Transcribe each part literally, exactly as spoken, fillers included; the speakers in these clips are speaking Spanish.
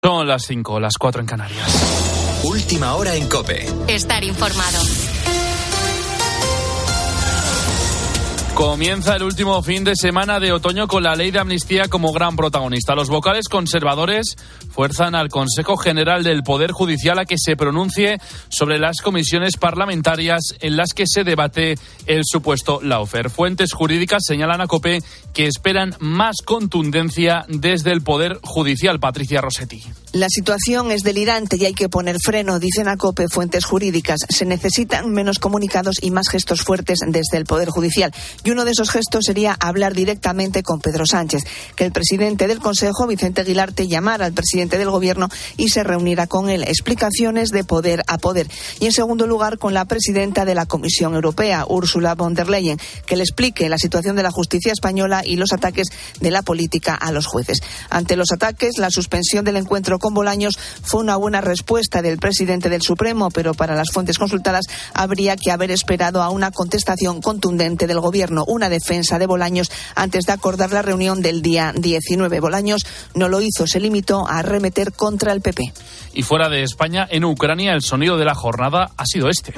Son las cinco, las cuatro en Canarias. Última hora en COPE. Estar informado. Comienza el último fin de semana de otoño con la ley de amnistía como gran protagonista. Los vocales conservadores fuerzan al Consejo General del Poder Judicial a que se pronuncie sobre las comisiones parlamentarias en las que se debate el supuesto lawfare. Fuentes jurídicas señalan a COPE que esperan más contundencia desde el Poder Judicial. Patricia Rossetti. La situación es delirante y hay que poner freno, dicen a COPE fuentes jurídicas. Se necesitan menos comunicados y más gestos fuertes desde el Poder Judicial. Y uno de esos gestos sería hablar directamente con Pedro Sánchez, que el presidente del Consejo, Vicente Aguilarte, llamara al presidente del Gobierno y se reunirá con él. Explicaciones de poder a poder. Y en segundo lugar, con la presidenta de la Comisión Europea, Ursula von der Leyen, que le explique la situación de la justicia española y los ataques de la política a los jueces. Ante los ataques, la suspensión del encuentro con Bolaños fue una buena respuesta del presidente del Supremo, pero para las fuentes consultadas habría que haber esperado a una contestación contundente del Gobierno, una defensa de Bolaños antes de acordar la reunión del día diecinueve. Bolaños no lo hizo, se limitó a arremeter contra el P P. Y fuera de España, en Ucrania, el sonido de la jornada ha sido este.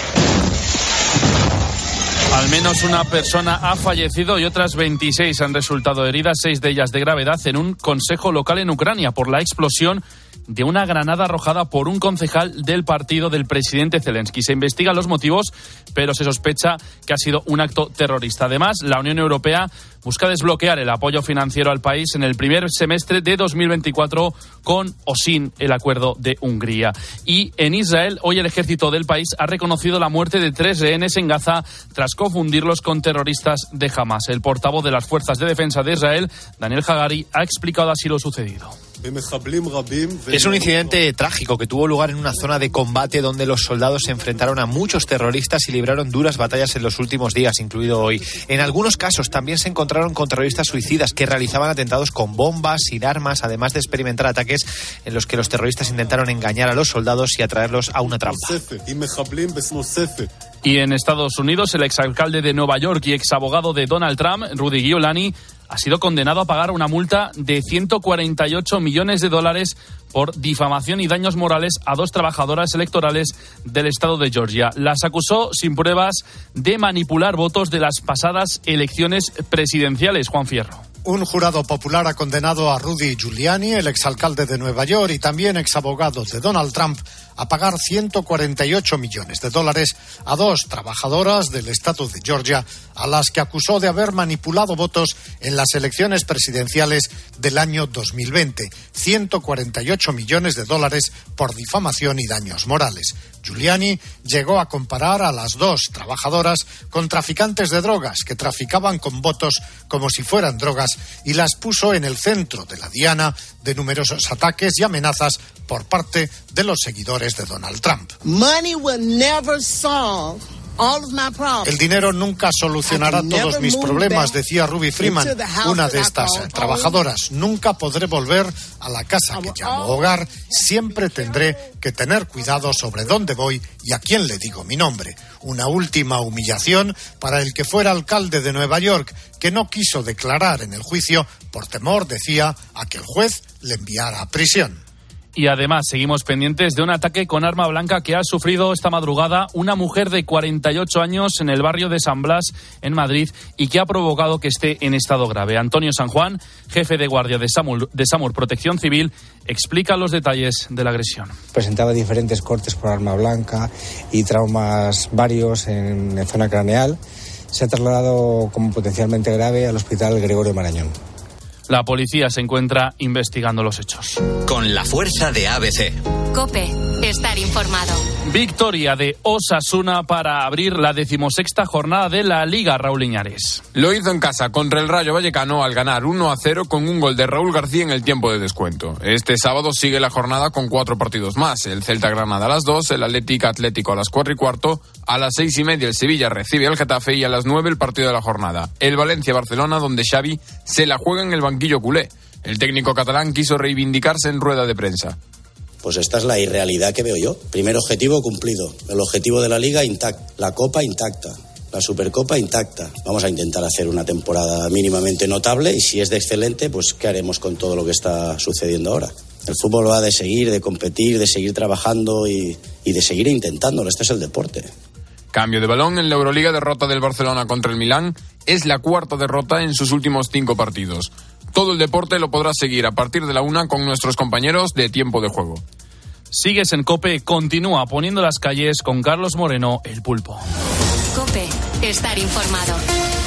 Al menos una persona ha fallecido y otras veintiséis han resultado heridas, seis de ellas de gravedad, en un consejo local en Ucrania por la explosión de una granada arrojada por un concejal del partido del presidente Zelensky. Se investigan los motivos, pero se sospecha que ha sido un acto terrorista. Además, la Unión Europea busca desbloquear el apoyo financiero al país en el primer semestre de dos mil veinticuatro con o sin el acuerdo de Hungría. Y en Israel, hoy el ejército del país ha reconocido la muerte de tres rehenes en Gaza tras confundirlos con terroristas de Hamas. El portavoz de las Fuerzas de Defensa de Israel, Daniel Hagari, ha explicado así lo sucedido. Es un incidente trágico que tuvo lugar en una zona de combate donde los soldados se enfrentaron a muchos terroristas y libraron duras batallas en los últimos días, incluido hoy. En algunos casos también se encontraron con terroristas suicidas que realizaban atentados con bombas, sin armas, además de experimentar ataques en los que los terroristas intentaron engañar a los soldados y atraerlos a una trampa. Y en Estados Unidos, el exalcalde de Nueva York y exabogado de Donald Trump, Rudy Giuliani, ha sido condenado a pagar una multa de ciento cuarenta y ocho millones de dólares por difamación y daños morales a dos trabajadoras electorales del estado de Georgia. Las acusó sin pruebas de manipular votos de las pasadas elecciones presidenciales. Juan Fierro. Un jurado popular ha condenado a Rudy Giuliani, el exalcalde de Nueva York y también exabogado de Donald Trump, a pagar ciento cuarenta y ocho millones de dólares a dos trabajadoras del estado de Georgia, a las que acusó de haber manipulado votos en las elecciones presidenciales del año dos mil veinte. ciento cuarenta y ocho millones de dólares por difamación y daños morales. Giuliani llegó a comparar a las dos trabajadoras con traficantes de drogas que traficaban con votos como si fueran drogas y las puso en el centro de la diana de numerosos ataques y amenazas por parte de los seguidores de Donald Trump. Money will never solve all of my problems. El dinero nunca solucionará todos mis problemas, decía Ruby Freeman, una de estas trabajadoras. Nunca podré volver a la casa que llamo hogar. Siempre tendré que tener cuidado sobre dónde voy y a quién le digo mi nombre. Una última humillación para el que fuera alcalde de Nueva York, que no quiso declarar en el juicio por temor, decía, a que el juez le enviara a prisión. Y además seguimos pendientes de un ataque con arma blanca que ha sufrido esta madrugada una mujer de cuarenta y ocho años en el barrio de San Blas, en Madrid, y que ha provocado que esté en estado grave. Antonio San Juan, jefe de guardia de SAMUR, de SAMUR Protección Civil, explica los detalles de la agresión. Presentaba diferentes cortes por arma blanca y traumas varios en, en zona craneal. Se ha trasladado como potencialmente grave al hospital Gregorio Marañón. La policía se encuentra investigando los hechos. Con la fuerza de A B C. COPE, estar informado. Victoria de Osasuna para abrir la decimosexta jornada de la Liga, Raúl Iñares. Lo hizo en casa contra el Rayo Vallecano al ganar uno a cero con un gol de Raúl García en el tiempo de descuento. Este sábado sigue la jornada con cuatro partidos más. El Celta Granada a las dos, el Atlético Atlético a las cuatro y cuarto, a las seis y media el Sevilla recibe al Getafe y a las nueve el partido de la jornada. El Valencia-Barcelona, donde Xavi se la juega en el banquillo culé. El técnico catalán quiso reivindicarse en rueda de prensa. Pues esta es la irrealidad que veo yo. Primer objetivo cumplido. El objetivo de la Liga intacto. La Copa intacta. La Supercopa intacta. Vamos a intentar hacer una temporada mínimamente notable y si es de excelente, pues ¿qué haremos con todo lo que está sucediendo ahora? El fútbol va de seguir, de competir, de seguir trabajando y, y de seguir intentándolo. Este es el deporte. Cambio de balón en la Euroliga, derrota del Barcelona contra el Milán. Es la cuarta derrota en sus últimos cinco partidos. Todo el deporte lo podrás seguir a partir de la una con nuestros compañeros de Tiempo de Juego. Sigues en COPE, continúa poniendo las calles con Carlos Moreno, el Pulpo. COPE, estar informado.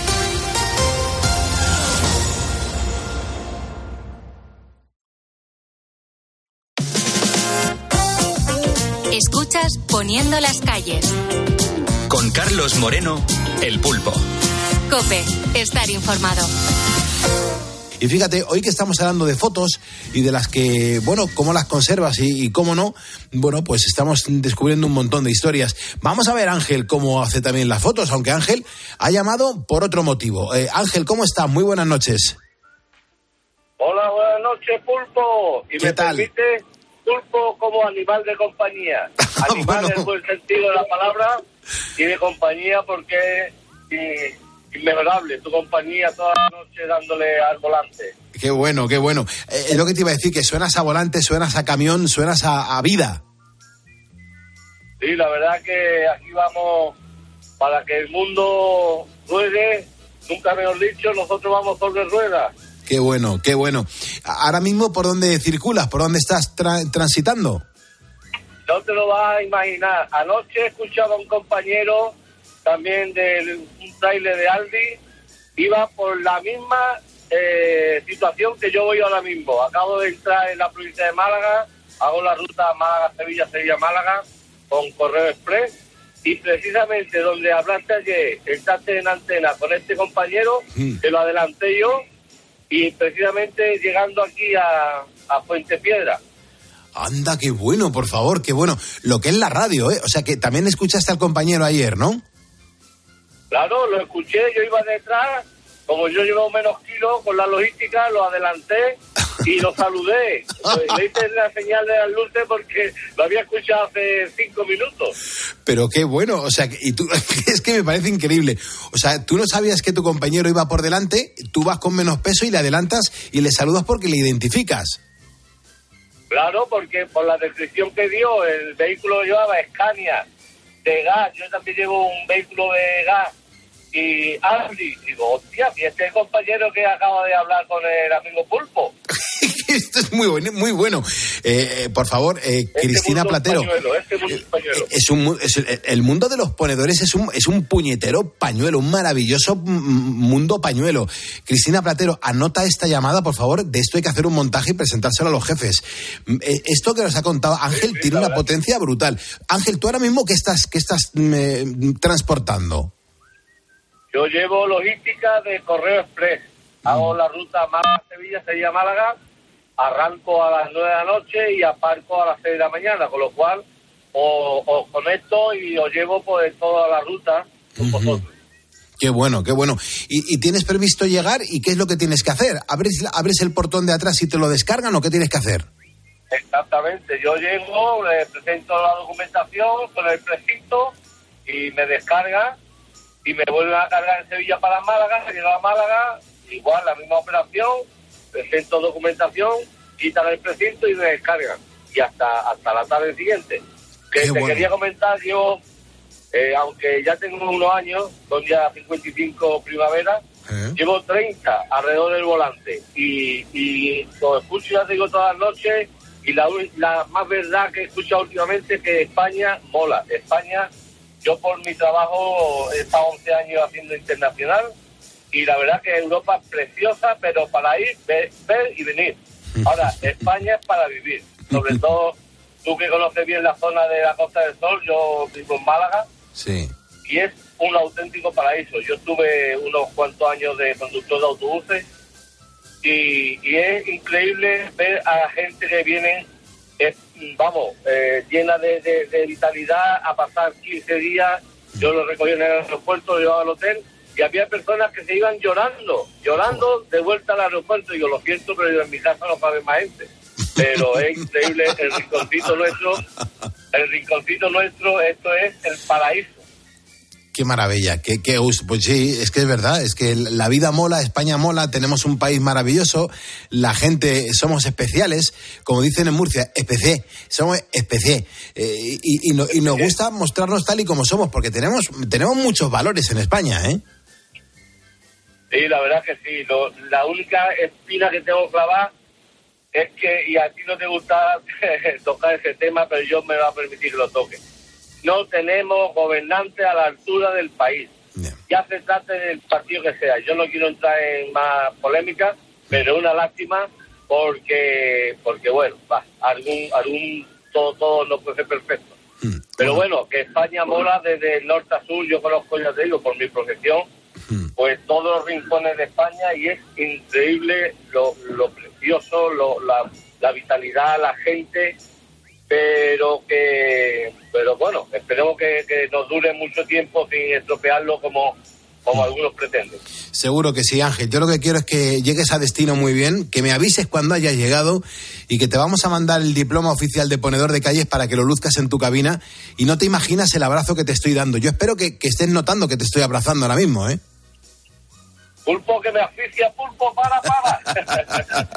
Escuchas Poniendo las calles. Con Carlos Moreno, el Pulpo. COPE, estar informado. Y fíjate, hoy que estamos hablando de fotos y de las que, bueno, cómo las conservas y, y cómo no, bueno, pues estamos descubriendo un montón de historias. Vamos a ver, Ángel, cómo hace también las fotos, aunque Ángel ha llamado por otro motivo. Eh, Ángel, ¿cómo estás? Muy buenas noches. Hola, buenas noches, Pulpo. Y ¿Qué me tal? permite, Pulpo como animal de compañía. Animal Bueno. en el buen sentido de la palabra y de compañía porque es inmejorable. Tu compañía toda la noche dándole al volante. Qué bueno, qué bueno. Eh, es lo que te iba a decir, que suenas a volante, suenas a camión, suenas a, a vida. Sí, la verdad que aquí vamos para que el mundo ruede, nunca mejor dicho, nosotros vamos sobre ruedas. Qué bueno, qué bueno. Ahora mismo, ¿por dónde circulas? ¿Por dónde estás tra- transitando? No te lo vas a imaginar. Anoche escuchaba a un compañero también de un trailer de Aldi, iba por la misma eh, situación que yo voy ahora mismo. Acabo de entrar en la provincia de Málaga, hago la ruta Málaga-Sevilla, Sevilla-Málaga con Correo Express y precisamente donde hablaste ayer, entraste en antena con este compañero, mm. que lo adelanté yo y precisamente llegando aquí a, a Fuente Piedra. Anda, qué bueno, por favor, qué bueno. Lo que es la radio, ¿eh? O sea, que también escuchaste al compañero ayer, ¿no? Claro, lo escuché, yo iba detrás, como yo llevo menos kilos con la logística, lo adelanté y lo saludé. Le hice la señal de las luces porque lo había escuchado hace cinco minutos. Pero qué bueno, o sea, y tú, es que me parece increíble. O sea, tú no sabías que tu compañero iba por delante, tú vas con menos peso y le adelantas y le saludas porque le identificas. Claro, porque por la descripción que dio, el vehículo llevaba Scania de gas, yo también llevo un vehículo de gas y Aldi, digo, hostia, y este es el compañero que acaba de hablar con el amigo Pulpo. Esto es muy bueno, muy bueno. Eh, eh, por favor, eh, este Cristina Platero. Pañuelo, este mundo pañuelo. Es un, es, el mundo de los ponedores es un, es un puñetero pañuelo, un maravilloso mundo pañuelo. Cristina Platero, anota esta llamada, por favor. De esto hay que hacer un montaje y presentárselo a los jefes. Esto que nos ha contado Ángel, sí, sí, tiene una verdad. Potencia brutal. Ángel, ¿tú ahora mismo qué estás, qué estás eh, transportando? Yo llevo logística de Correo Express. Hago la ruta Málaga-Sevilla, Sevilla-Málaga, arranco a las nueve de la noche y aparco a las seis de la mañana, con lo cual os, os conecto y os llevo por toda la ruta con uh-huh. vosotros. Qué bueno, qué bueno. ¿Y, ¿Y tienes previsto llegar? ¿Y qué es lo que tienes que hacer? ¿Abres, ¿Abres el portón de atrás y te lo descargan o qué tienes que hacer? Exactamente. Yo llego, le presento la documentación con el precinto y me descargan y me vuelven a cargar en Sevilla para Málaga. Llego a Málaga, igual la misma operación, presento documentación, quitan el precinto y me descargan. Y hasta hasta la tarde siguiente. Que Qué te bueno. Quería comentar, yo, eh, aunque ya tengo unos años, son ya cincuenta y cinco primaveras, ¿Eh? llevo treinta alrededor del volante. Y, y lo escucho, ya te digo, todas las noches, y la, la más verdad que he escuchado últimamente es que España mola. España, yo por mi trabajo he estado once años haciendo internacional, y la verdad que Europa es preciosa, pero para ir, ver, ver y venir. Ahora, España es para vivir. Sobre todo, tú que conoces bien la zona de la Costa del Sol, yo vivo en Málaga. Sí. Y es un auténtico paraíso. Yo estuve unos cuantos años de conductor de autobuses y, y es increíble ver a la gente que viene, eh, vamos, eh, llena de, de, de vitalidad a pasar quince días. Yo lo recogí en el aeropuerto, lo llevaba al hotel. Y había personas que se iban llorando, llorando de vuelta al aeropuerto. Y yo lo siento, pero yo en mi casa no cabe más gente. Pero es increíble el rinconcito nuestro, el rinconcito nuestro, esto es el paraíso. Qué maravilla, qué, qué gusto. Pues sí, es que es verdad, es que la vida mola, España mola, tenemos un país maravilloso, la gente somos especiales, como dicen en Murcia, especié, somos especié, eh, y, y, no, y nos gusta mostrarnos tal y como somos, porque tenemos, tenemos muchos valores en España, ¿eh? Sí, la verdad que sí. Lo, la única espina que tengo clavada es que, y a ti no te gusta tocar ese tema, pero yo me va a permitir que lo toque. No tenemos gobernantes a la altura del país. Yeah. Ya se trate del partido que sea. Yo no quiero entrar en más polémicas, pero es una lástima porque, porque bueno, va, algún, algún, todo, todo no puede ser perfecto. Mm. Pero bueno, que España mola desde el norte a sur. Yo conozco, ya te digo, por mi profesión, mm. pues todos los rincones de España, y es increíble lo, lo precioso, lo, la, la vitalidad, la gente, pero que, pero bueno, esperemos que, que nos dure mucho tiempo sin estropearlo como, como algunos pretenden. Seguro que sí, Ángel. Yo lo que quiero es que llegues a destino muy bien, que me avises cuando hayas llegado y que te vamos a mandar el diploma oficial de ponedor de calles para que lo luzcas en tu cabina, y no te imaginas el abrazo que te estoy dando. Yo espero que, que estés notando que te estoy abrazando ahora mismo, ¿eh? Pulpo, que me asfixia, Pulpo, para, para.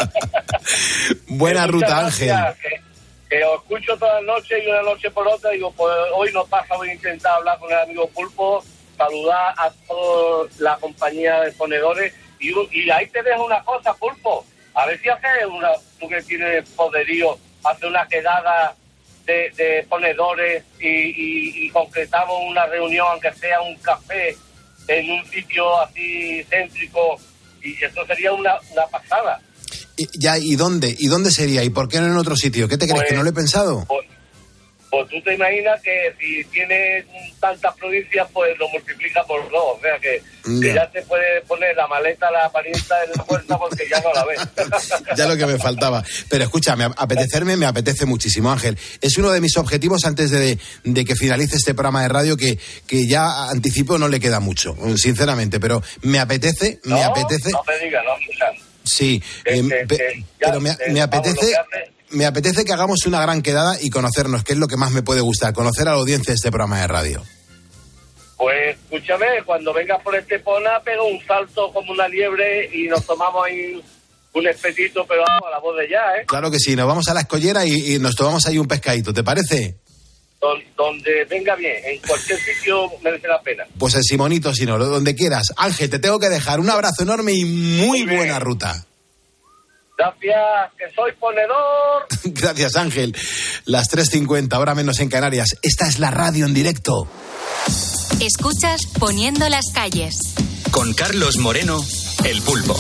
Buena ruta, Ángel. Que, que os escucho toda la noche y una noche por otra. Digo, pues hoy no pasa, voy a intentar hablar con el amigo Pulpo, saludar a toda la compañía de ponedores. Y, y ahí te dejo una cosa, Pulpo. A ver si haces una, tú que tienes poderío, hace una quedada de, de ponedores y, y, y concretamos una reunión, aunque sea un café, en un sitio así céntrico, y eso sería una, una pasada. Y, ya, ¿y dónde? ¿Y dónde sería? ¿Y por qué no en otro sitio? ¿Qué te crees? Pues, ¿que no lo he pensado? Pues, pues tú te imaginas que si tienes tantas provincias, pues lo multiplica por dos. O sea que, ya. que ya te puede poner la maleta, la parienta en la puerta porque ya no la ves. Ya lo que me faltaba. Pero escúchame, apetecerme me apetece muchísimo, Ángel. Es uno de mis objetivos antes de, de que finalice este programa de radio, que, que ya anticipo no le queda mucho, sinceramente. Pero me apetece, no, me apetece... No me digas, no, mira. Sí, que, eh, que, que, pero me, me apetece... Me apetece que hagamos una gran quedada y conocernos, que es lo que más me puede gustar, conocer a la audiencia de este programa de radio. Pues escúchame, cuando vengas por Estepona, pego un salto como una liebre y nos tomamos ahí un espetito, pero vamos a la voz de ya, ¿eh? Claro que sí, nos vamos a la escollera y, y nos tomamos ahí un pescadito, ¿te parece? Don, donde venga bien, en cualquier sitio merece la pena. Pues el Simonito, si no, donde quieras. Ángel, te tengo que dejar un abrazo enorme y muy, muy buena ruta. Gracias, que soy ponedor. Gracias, Ángel. Las tres cincuenta, hora menos en Canarias. Esta es la radio en directo. Escuchas Poniendo las calles. Con Carlos Moreno, El Pulpo.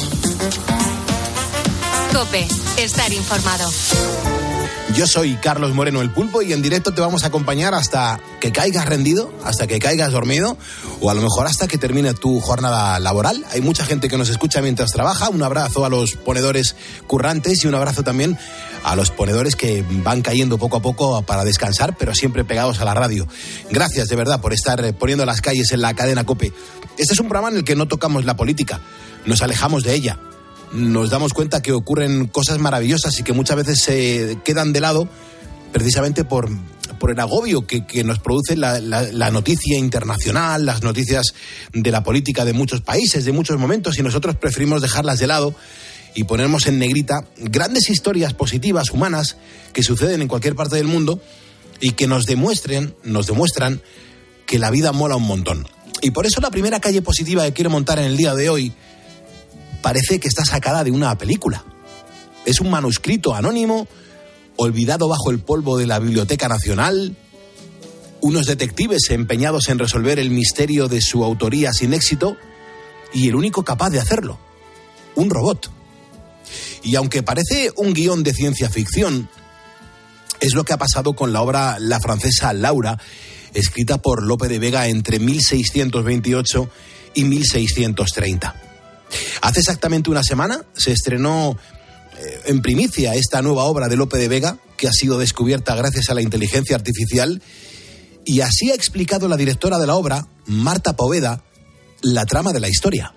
COPE, estar informado. Yo soy Carlos Moreno, El Pulpo, y en directo te vamos a acompañar hasta que caigas rendido, hasta que caigas dormido, o a lo mejor hasta que termine tu jornada laboral. Hay mucha gente que nos escucha mientras trabaja. Un abrazo a los ponedores currantes y un abrazo también a los ponedores que van cayendo poco a poco para descansar, pero siempre pegados a la radio. Gracias de verdad por estar poniendo las calles en la cadena COPE. Este es un programa en el que no tocamos la política, nos alejamos de ella. Nos damos cuenta que ocurren cosas maravillosas y que muchas veces se quedan de lado precisamente por, por el agobio que, que nos produce la, la, la noticia internacional, las noticias de la política de muchos países, de muchos momentos, y nosotros preferimos dejarlas de lado y ponernos en negrita grandes historias positivas, humanas, que suceden en cualquier parte del mundo y que nos demuestren, nos demuestran que la vida mola un montón. Y por eso la primera calle positiva que quiero montar en el día de hoy parece que está sacada de una película. Es un manuscrito anónimo, olvidado bajo el polvo de la Biblioteca Nacional, unos detectives empeñados en resolver el misterio de su autoría sin éxito, y el único capaz de hacerlo, un robot. Y aunque parece un guión de ciencia ficción, es lo que ha pasado con la obra La francesa Laura, escrita por Lope de Vega entre mil seiscientos veintiocho y mil seiscientos treinta. Hace exactamente una semana se estrenó eh, en primicia esta nueva obra de Lope de Vega, que ha sido descubierta gracias a la inteligencia artificial, y así ha explicado la directora de la obra, Marta Poveda, la trama de la historia.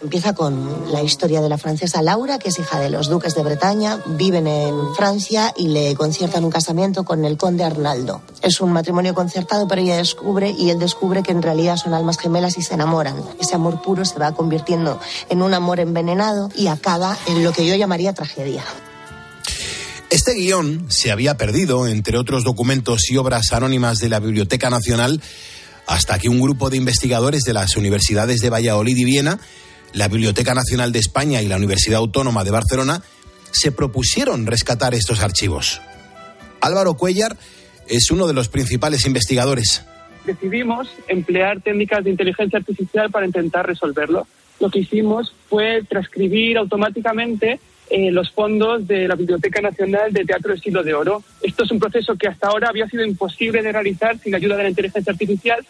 Empieza con la historia de la francesa Laura, que es hija de los duques de Bretaña, viven en Francia y le conciertan un casamiento con el conde Arnaldo. Es un matrimonio concertado, pero ella descubre y él descubre que en realidad son almas gemelas y se enamoran. Ese amor puro se va convirtiendo en un amor envenenado y acaba en lo que yo llamaría tragedia. Este guión se había perdido, entre otros documentos y obras anónimas de la Biblioteca Nacional, hasta que un grupo de investigadores de las universidades de Valladolid y Viena, la Biblioteca Nacional de España y la Universidad Autónoma de Barcelona se propusieron rescatar estos archivos. Álvaro Cuéllar es uno de los principales investigadores. Decidimos emplear técnicas de inteligencia artificial para intentar resolverlo. Lo que hicimos fue transcribir automáticamente eh, los fondos de la Biblioteca Nacional de Teatro del Siglo de Oro. Esto es un proceso que hasta ahora había sido imposible de realizar sin la ayuda de la inteligencia artificial.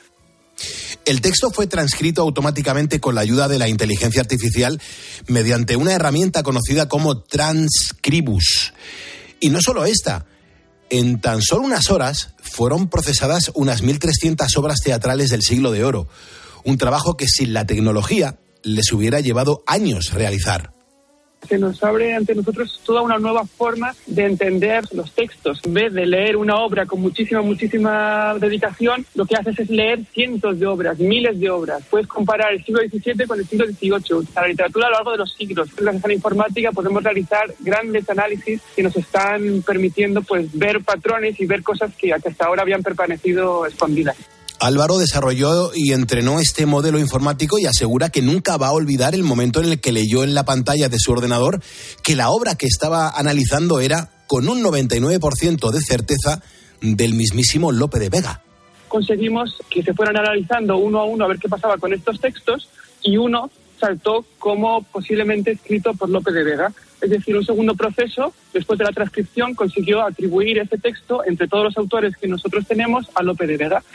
El texto fue transcrito automáticamente con la ayuda de la inteligencia artificial mediante una herramienta conocida como Transcribus. Y no solo esta. En tan solo unas horas fueron procesadas unas mil trescientas obras teatrales del Siglo de Oro. Un trabajo que sin la tecnología les hubiera llevado años realizar. Se nos abre ante nosotros toda una nueva forma de entender los textos. En vez de leer una obra con muchísima, muchísima dedicación, lo que haces es leer cientos de obras, miles de obras. Puedes comparar el siglo diecisiete con el siglo dieciocho. La literatura a lo largo de los siglos. Gracias a la informática podemos realizar grandes análisis que nos están permitiendo pues ver patrones y ver cosas que hasta ahora habían permanecido escondidas. Álvaro desarrolló y entrenó este modelo informático y asegura que nunca va a olvidar el momento en el que leyó en la pantalla de su ordenador que la obra que estaba analizando era, con un noventa y nueve por ciento de certeza, del mismísimo Lope de Vega. Conseguimos que se fueran analizando uno a uno a ver qué pasaba con estos textos y uno saltó como posiblemente escrito por Lope de Vega. Es decir, un segundo proceso, después de la transcripción, consiguió atribuir ese texto entre todos los autores que nosotros tenemos a Lope de Vega.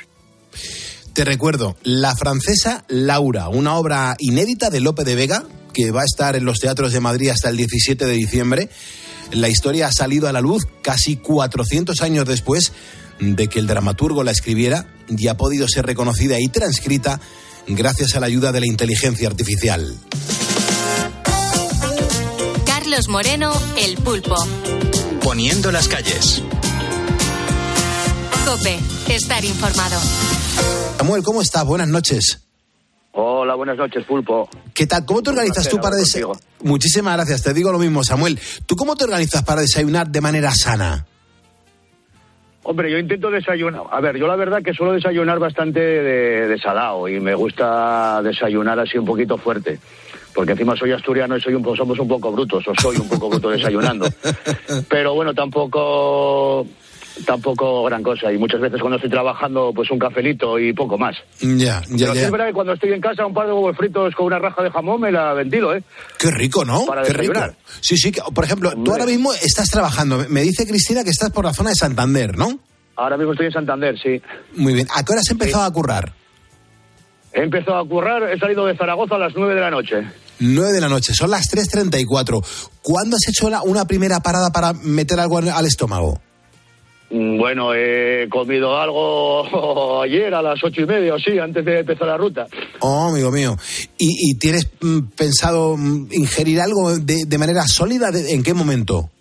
Te recuerdo, La francesa Laura, una obra inédita de Lope de Vega, que va a estar en los teatros de Madrid hasta el diecisiete de diciembre. La historia ha salido a la luz casi cuatrocientos años después de que el dramaturgo la escribiera y ha podido ser reconocida y transcrita gracias a la ayuda de la inteligencia artificial. Carlos Moreno, El Pulpo. Poniendo las calles. COPE, estar informado. Samuel, ¿cómo estás? Buenas noches. Hola, buenas noches, Pulpo. ¿Qué tal? ¿Cómo te organizas tú para desayunar? Muchísimas gracias, te digo lo mismo, Samuel. ¿Tú cómo te organizas para desayunar de manera sana? Hombre, yo intento desayunar. A ver, yo la verdad que suelo desayunar bastante de, de salado y me gusta desayunar así un poquito fuerte. Porque encima soy asturiano y soy un, somos un poco brutos, o soy un poco bruto desayunando. Pero bueno, tampoco... tampoco gran cosa, y muchas veces cuando estoy trabajando pues un cafelito y poco más. Ya, ya, Pero ya. sí es verdad que cuando estoy en casa un par de huevos fritos con una raja de jamón me la ventilo, ¿eh? Qué rico, ¿no? Para Qué desayunar. rico. Sí, sí, que, por ejemplo, Hombre. tú ahora mismo estás trabajando, me dice Cristina que estás por la zona de Santander, ¿no? Ahora mismo estoy en Santander, sí. Muy bien, ¿a qué hora has empezado sí. a currar? He empezado a currar, he salido de Zaragoza a las nueve de la noche. nueve de la noche, son las tres treinta y cuatro. ¿Cuándo has hecho la, una primera parada para meter algo al estómago? Bueno, he comido algo ayer a las ocho y media o sí, antes de empezar la ruta. Oh, amigo mío. ¿Y, y tienes mm, pensado mm, ingerir algo de, de manera sólida? ¿De, ¿En qué momento?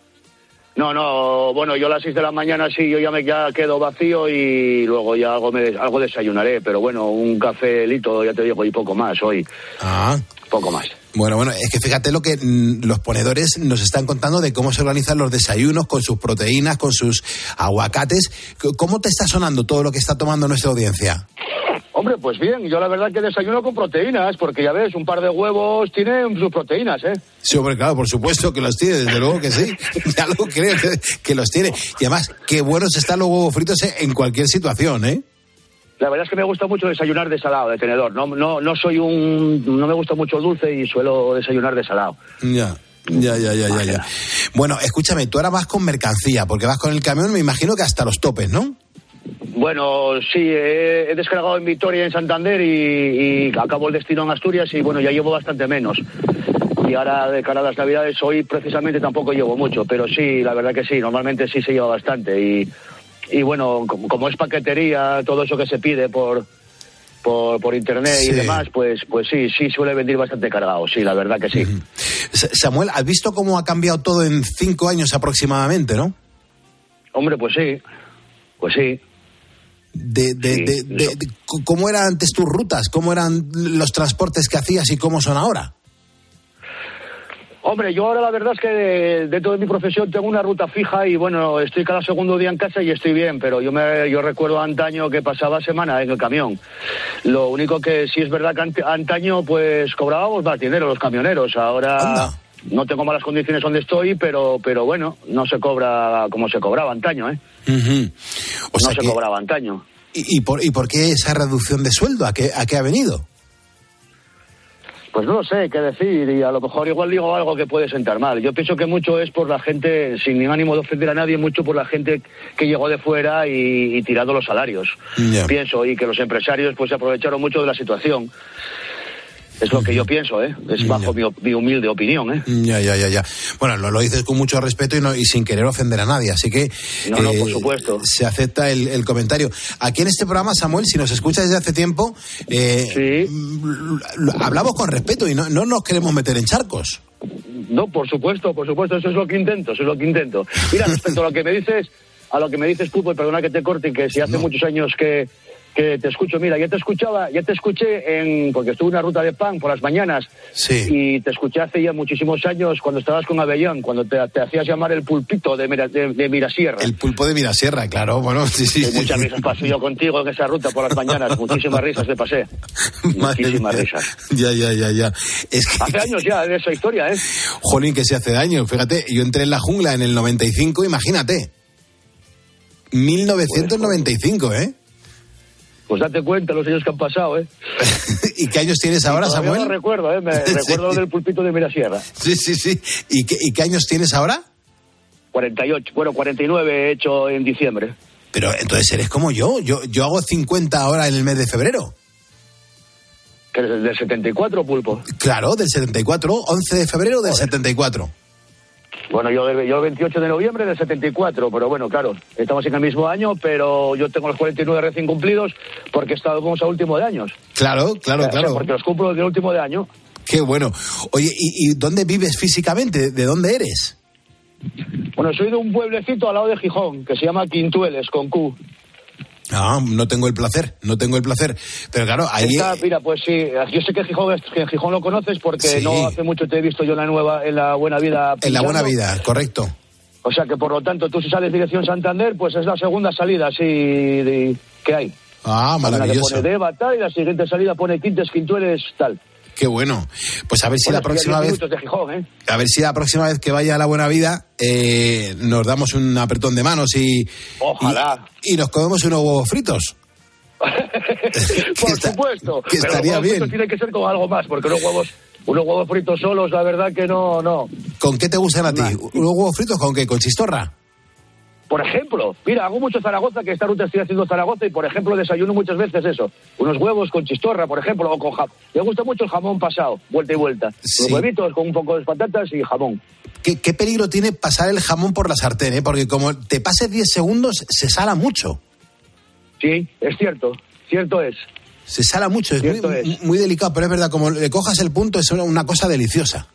No, no, bueno, yo a las seis de la mañana sí, yo ya me ya quedo vacío y luego ya algo, me, algo desayunaré, pero bueno, un cafelito, ya te digo, y poco más hoy. Ah. Poco más. Bueno, bueno, es que fíjate lo que mm, los ponedores nos están contando de cómo se organizan los desayunos con sus proteínas, con sus aguacates. ¿Cómo te está sonando todo lo que está tomando nuestra audiencia? Hombre, pues bien, yo la verdad que desayuno con proteínas, porque ya ves, un par de huevos tienen sus proteínas, ¿eh? Sí, hombre, claro, por supuesto que los tiene, desde luego que sí, ya lo creo que, que los tiene. Y además, qué buenos están los huevos fritos en cualquier situación, ¿eh? La verdad es que me gusta mucho desayunar de salado, de tenedor. No, no, no soy un, no me gusta mucho el dulce y suelo desayunar de salado. Ya. Ya, ya, ya, ya, ya. Bueno, escúchame, tú ahora vas con mercancía, porque vas con el camión, me imagino que hasta los topes, ¿no? Bueno, sí, he, he descargado en Vitoria, en Santander, y, y acabo el destino en Asturias y bueno, ya llevo bastante menos. Y ahora, de cara a las Navidades, hoy precisamente tampoco llevo mucho, pero sí, la verdad que sí, normalmente sí se lleva bastante. Y, y bueno, como, como es paquetería, todo eso que se pide por... por, por internet sí. y demás, pues, pues sí, sí suele venir bastante cargado, sí, la verdad que sí. Uh-huh. Samuel, ¿has visto cómo ha cambiado todo en cinco años aproximadamente, no? Hombre, pues sí, pues sí. De, de, sí, de, de, de, ¿Cómo eran antes tus rutas? ¿Cómo eran los transportes que hacías y cómo son ahora? Hombre, yo ahora la verdad es que dentro de mi profesión tengo una ruta fija y bueno, estoy cada segundo día en casa y estoy bien, pero yo me yo recuerdo antaño que pasaba semana en el camión. Lo único que sí es verdad que antaño pues cobrábamos más dinero los camioneros, ahora... Anda. No tengo malas condiciones donde estoy, pero pero bueno, no se cobra como se cobraba antaño, ¿eh? Uh-huh. O sea no se que... cobraba antaño. ¿Y, y, por, ¿Y por qué esa reducción de sueldo? ¿A qué, a qué ha venido? Pues no sé qué decir, y a lo mejor igual digo algo que puede sentar mal. Yo pienso que mucho es por la gente, sin ningún ánimo de ofender a nadie, mucho por la gente que llegó de fuera y, y tirado los salarios. Yeah. Pienso, y que los empresarios pues se aprovecharon mucho de la situación. Es lo que yo pienso, ¿eh? Es bajo mi, mi humilde opinión, ¿eh? Ya, ya, ya, ya. Bueno, lo, lo dices con mucho respeto y, no, y sin querer ofender a nadie, así que... No, no, eh, por supuesto. Se acepta el, el comentario. Aquí en este programa, Samuel, si nos escuchas desde hace tiempo, eh, sí. hablamos con respeto y no, no nos queremos meter en charcos. No, por supuesto, por supuesto, eso es lo que intento, eso es lo que intento. Mira, respecto a lo que me dices, a lo que me dices, Pulpo, y perdona que te corte, que si hace no. muchos años que... que te escucho, mira, ya te escuchaba, ya te escuché en, porque estuve en una ruta de pan por las mañanas, sí. y te escuché hace ya muchísimos años cuando estabas con Avellán, cuando te, te hacías llamar el pulpito de, Mira, de, de Mirasierra. El pulpo de Mirasierra, claro, bueno, sí, sí. Y muchas risas pasé yo contigo en esa ruta por las mañanas, muchísimas risas le pasé. Muchísimas risas. Ya, ya, ya, ya. Es que... Hace años ya de esa historia, ¿eh? Jolín, que se hace daño, fíjate, yo entré en la jungla en el noventa y cinco, imagínate. mil novecientos noventa y cinco, ¿eh? Pues date cuenta los años que han pasado, ¿eh? ¿Y qué años tienes ahora, Samuel? No recuerdo, ¿eh? Me recuerdo sí. del pulpito de Mirasierra. Sí, sí, sí. ¿Y qué, ¿Y qué años tienes ahora? cuarenta y ocho, bueno, cuarenta y nueve he hecho en diciembre. Pero entonces eres como yo, yo, yo hago cincuenta ahora en el mes de febrero. ¿Que eres del setenta y cuatro, Pulpo? Claro, del setenta y cuatro, once de febrero del Joder. setenta y cuatro. Bueno, yo, yo el veintiocho de noviembre del setenta y cuatro, pero bueno, claro, estamos en el mismo año, pero yo tengo los cuarenta y nueve recién cumplidos porque estábamos a último de años. Claro, claro, o sea, claro. Porque los cumplo del último de año. Qué bueno. Oye, ¿y, y dónde vives físicamente? ¿De dónde eres? Bueno, soy de un pueblecito al lado de Gijón, que se llama Quintueles, con Q. Ah, no tengo el placer, no tengo el placer. Pero claro, ahí... Está, mira, pues sí, yo sé que Gijón, que Gijón lo conoces porque sí. no hace mucho te he visto yo en la nueva, en la Buena Vida. En la Buena Vida, correcto. O sea que por lo tanto, tú si sales dirección Santander, pues es la segunda salida así de, que hay. Ah, maravilloso. Una que pone Deva, tal, y la siguiente salida pone Quintes, Quintueles, tal. Qué bueno. Pues a ver si bueno, la próxima vez... De Gijón, ¿eh? A ver si la próxima vez que vaya a la Buena Vida eh, nos damos un apretón de manos y... Ojalá. Y, y nos comemos unos huevos fritos. Por está, supuesto. Que pero estaría los huevos bien. fritos tiene que ser con algo más, porque unos huevos, unos huevos fritos solos, la verdad que no, no. ¿Con qué te gustan a ti? No. ¿Unos huevos fritos con qué? ¿Con chistorra? Por ejemplo, mira, hago mucho Zaragoza, que esta ruta estoy haciendo Zaragoza, y por ejemplo desayuno muchas veces eso, unos huevos con chistorra, por ejemplo, o con jamón. Me gusta mucho el jamón pasado, vuelta y vuelta. Sí. Los huevitos con un poco de patatas y jamón. ¿Qué, qué peligro tiene pasar el jamón por la sartén, eh? Porque como te pases diez segundos, se sala mucho. Sí, es cierto, cierto es. Se sala mucho, es muy, es muy delicado, pero es verdad, como le cojas el punto, es una, una cosa deliciosa.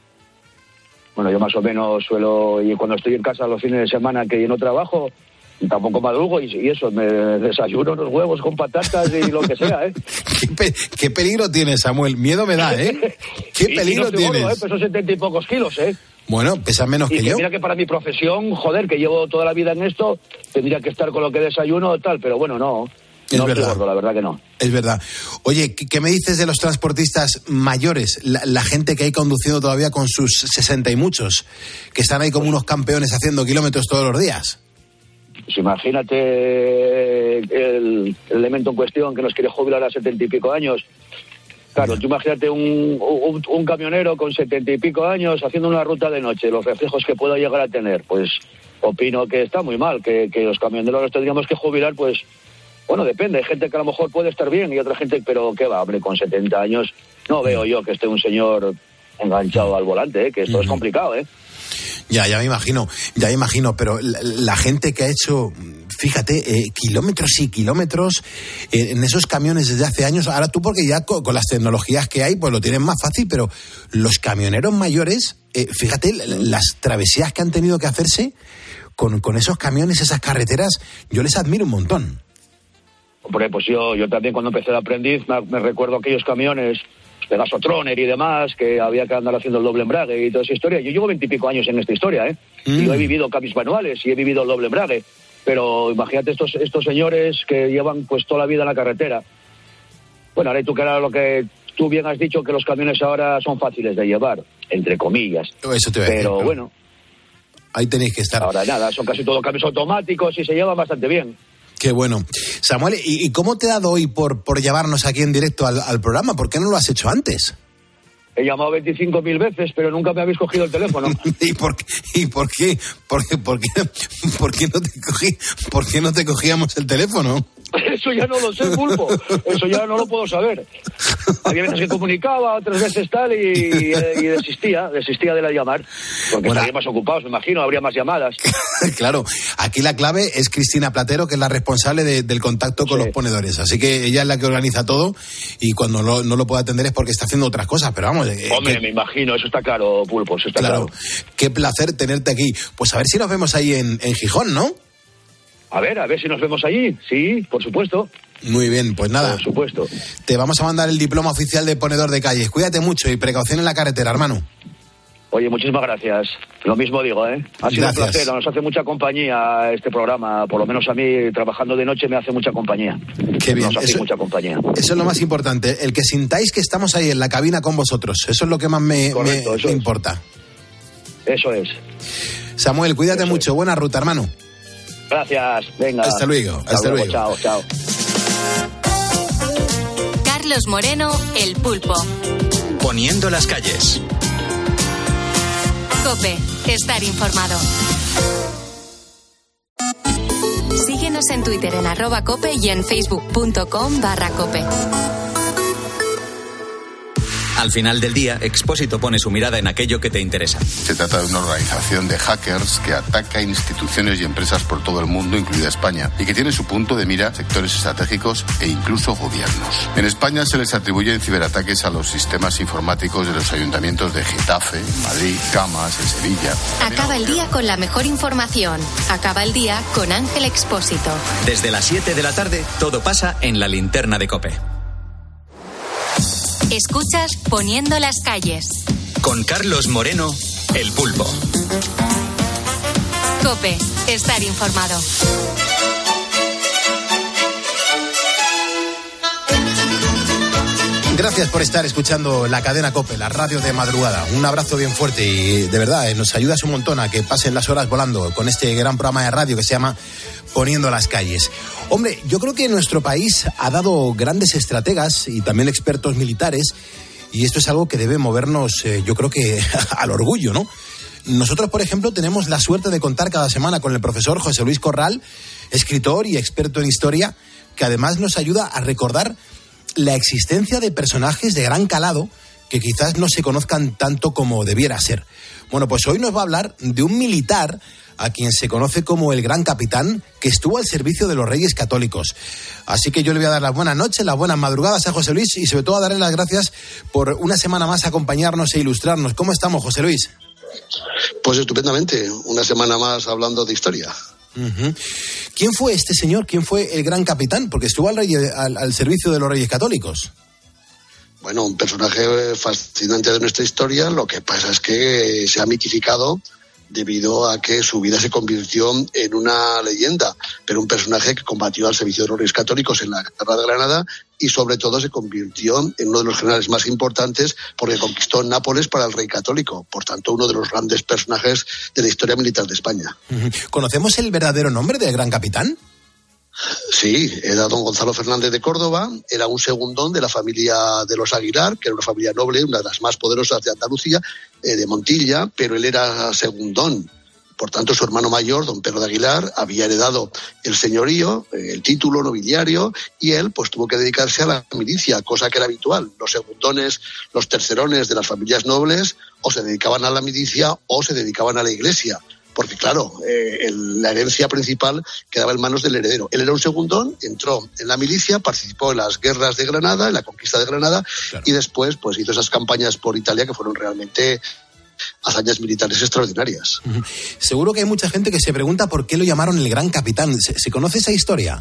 Bueno, yo más o menos suelo, y cuando estoy en casa los fines de semana que no trabajo, tampoco madrugo, y, y eso, me desayuno unos huevos con patatas y lo que sea, ¿eh? ¿Qué, pe- qué peligro tienes, Samuel? Miedo me da, ¿eh? ¿Qué y, peligro y no tienes? Gordo, ¿eh? Peso setenta y pocos kilos, ¿eh? Bueno, pesa menos y que, que yo. Mira que para mi profesión, joder, que llevo toda la vida en esto, tendría que estar con lo que desayuno y tal, pero bueno, no. Es no verdad. Estoy gordo, la verdad que no. Es verdad. Oye, ¿qué, qué me dices de los transportistas mayores? La, la gente que hay conduciendo todavía con sus sesenta y muchos, que están ahí como unos campeones haciendo kilómetros todos los días. Pues imagínate el, el elemento en cuestión que nos quiere jubilar a setenta y pico años. Claro, tú imagínate un, un, un camionero con setenta y pico años haciendo una ruta de noche, los reflejos que pueda llegar a tener, pues opino que está muy mal, que, que los camioneros los tendríamos que jubilar, pues, bueno, depende, hay gente que a lo mejor puede estar bien y otra gente, pero ¿qué va, hombre, con setenta años? No veo yo que esté un señor enganchado al volante, ¿eh? Que esto uh-huh. es complicado, ¿eh? Ya, ya me imagino, ya me imagino, pero la, la gente que ha hecho fíjate, eh, kilómetros y kilómetros eh, en esos camiones desde hace años. Ahora tú, porque ya con, con las tecnologías que hay, pues lo tienen más fácil, pero los camioneros mayores, eh, fíjate, las travesías que han tenido que hacerse con, con esos camiones, esas carreteras, yo les admiro un montón. Hombre, pues yo, yo también cuando empecé de aprendiz me, me recuerdo aquellos camiones de Gasotroner y demás, que había que andar haciendo el doble embrague y toda esa historia. Yo llevo veintipico años en esta historia, ¿eh? Mm. Y yo he vivido cambios manuales y he vivido el doble embrague. Pero imagínate estos estos señores que llevan pues toda la vida en la carretera. Bueno, ahora tú que era lo que tú bien has dicho, que los camiones ahora son fáciles de llevar, entre comillas. Eso te voy a decir, Pero ¿no? bueno. Ahí tenéis que estar. Ahora nada, son casi todos cambios automáticos y se llevan bastante bien. Qué bueno. Samuel, ¿y, y cómo te ha dado hoy por, por llevarnos aquí en directo al, al programa? ¿Por qué no lo has hecho antes? He llamado veinticinco mil veces, pero nunca me habéis cogido el teléfono. ¿Y por qué? ¿Y por qué? ¿Por qué, por qué, por qué no te cogí, por qué no te cogíamos el teléfono? Eso ya no lo sé, Pulpo. Eso ya no lo puedo saber. Había veces que comunicaba, otras veces tal, y, y desistía, desistía de la llamar. Porque bueno, estaría más ocupados, me imagino, habría más llamadas. Claro, aquí la clave es Cristina Platero, que es la responsable de, del contacto con sí. los ponedores. Así que ella es la que organiza todo, y cuando lo, no lo puede atender es porque está haciendo otras cosas, pero vamos... Eh, Hombre, que... me imagino, eso está claro, Pulpo, eso está claro. claro. Qué placer tenerte aquí. Pues a ver si nos vemos ahí en, en Gijón, ¿no? A ver, a ver si nos vemos allí. Sí, por supuesto. Muy bien, pues nada. Por supuesto. Te vamos a mandar el diploma oficial de ponedor de calles. Cuídate mucho y precaución en la carretera, hermano. Oye, muchísimas gracias. Lo mismo digo, ¿eh? Ha sido gracias. Un placer. Nos hace mucha compañía este programa. Por lo menos a mí, trabajando de noche, me hace mucha compañía. Qué bien. Nos hace eso, mucha compañía. Eso es lo más importante. El que sintáis que estamos ahí en la cabina con vosotros. Eso es lo que más me, Correcto, me, me importa. Eso es. Samuel, cuídate eso mucho. Es. Buena ruta, hermano. Gracias, venga. Hasta luego, hasta, hasta luego. luego. Chao, chao. Carlos Moreno, El Pulpo. Poniendo las calles. COPE, estar informado. Síguenos en Twitter en arroba COPE y en facebook.com barra COPE. Al final del día, Expósito pone su mirada en aquello que te interesa. Se trata de una organización de hackers que ataca instituciones y empresas por todo el mundo, incluida España, y que tiene su punto de mira sectores estratégicos e incluso gobiernos. En España se les atribuyen ciberataques a los sistemas informáticos de los ayuntamientos de Getafe, Madrid, Camas, en Sevilla. Acaba el día con la mejor información. Acaba el día con Ángel Expósito. Desde las siete de la tarde, todo pasa en la linterna de COPE. Escuchas Poniendo las calles. Con Carlos Moreno, El Pulpo. COPE, estar informado. Gracias por estar escuchando la cadena COPE, la radio de madrugada. Un abrazo bien fuerte y de verdad eh, nos ayudas un montón a que pasen las horas volando con este gran programa de radio que se llama Poniendo las calles. Hombre, yo creo que nuestro país ha dado grandes estrategas y también expertos militares, y esto es algo que debe movernos, eh, yo creo que al orgullo, ¿no? Nosotros, por ejemplo, tenemos la suerte de contar cada semana con el profesor José Luis Corral, escritor y experto en historia, que además nos ayuda a recordar la existencia de personajes de gran calado que quizás no se conozcan tanto como debiera ser. Bueno, pues hoy nos va a hablar de un militar a quien se conoce como el Gran Capitán, que estuvo al servicio de los Reyes Católicos. Así que yo le voy a dar las buenas noches, las buenas madrugadas a José Luis y sobre todo a darle las gracias por una semana más acompañarnos e ilustrarnos. ¿Cómo estamos, José Luis? Pues estupendamente, una semana más hablando de historia. Uh-huh. ¿Quién fue este señor? ¿Quién fue el Gran Capitán? Porque estuvo al, rey, al, al servicio de los Reyes Católicos. Bueno, un personaje fascinante de nuestra historia. Lo que pasa es que se ha mitificado debido a que su vida se convirtió en una leyenda, pero un personaje que combatió al servicio de los Reyes Católicos en la Guerra de Granada y sobre todo se convirtió en uno de los generales más importantes porque conquistó Nápoles para el rey católico, por tanto uno de los grandes personajes de la historia militar de España. ¿Conocemos el verdadero nombre del Gran Capitán? Sí, era don Gonzalo Fernández de Córdoba, era un segundón de la familia de los Aguilar, que era una familia noble, una de las más poderosas de Andalucía, eh, de Montilla, pero él era segundón. Por tanto, su hermano mayor, don Pedro de Aguilar, había heredado el señorío, eh, el título nobiliario, y él pues tuvo que dedicarse a la milicia, cosa que era habitual. Los segundones, los tercerones de las familias nobles, o se dedicaban a la milicia o se dedicaban a la iglesia. porque claro, eh, el, la herencia principal quedaba en manos del heredero. Él era un segundón, entró en la milicia, participó en las guerras de Granada, en la conquista de Granada, claro. Y después pues hizo esas campañas por Italia que fueron realmente hazañas militares extraordinarias. Uh-huh. Seguro que hay mucha gente que se pregunta por qué lo llamaron el Gran Capitán. ¿Se, ¿se conoce esa historia?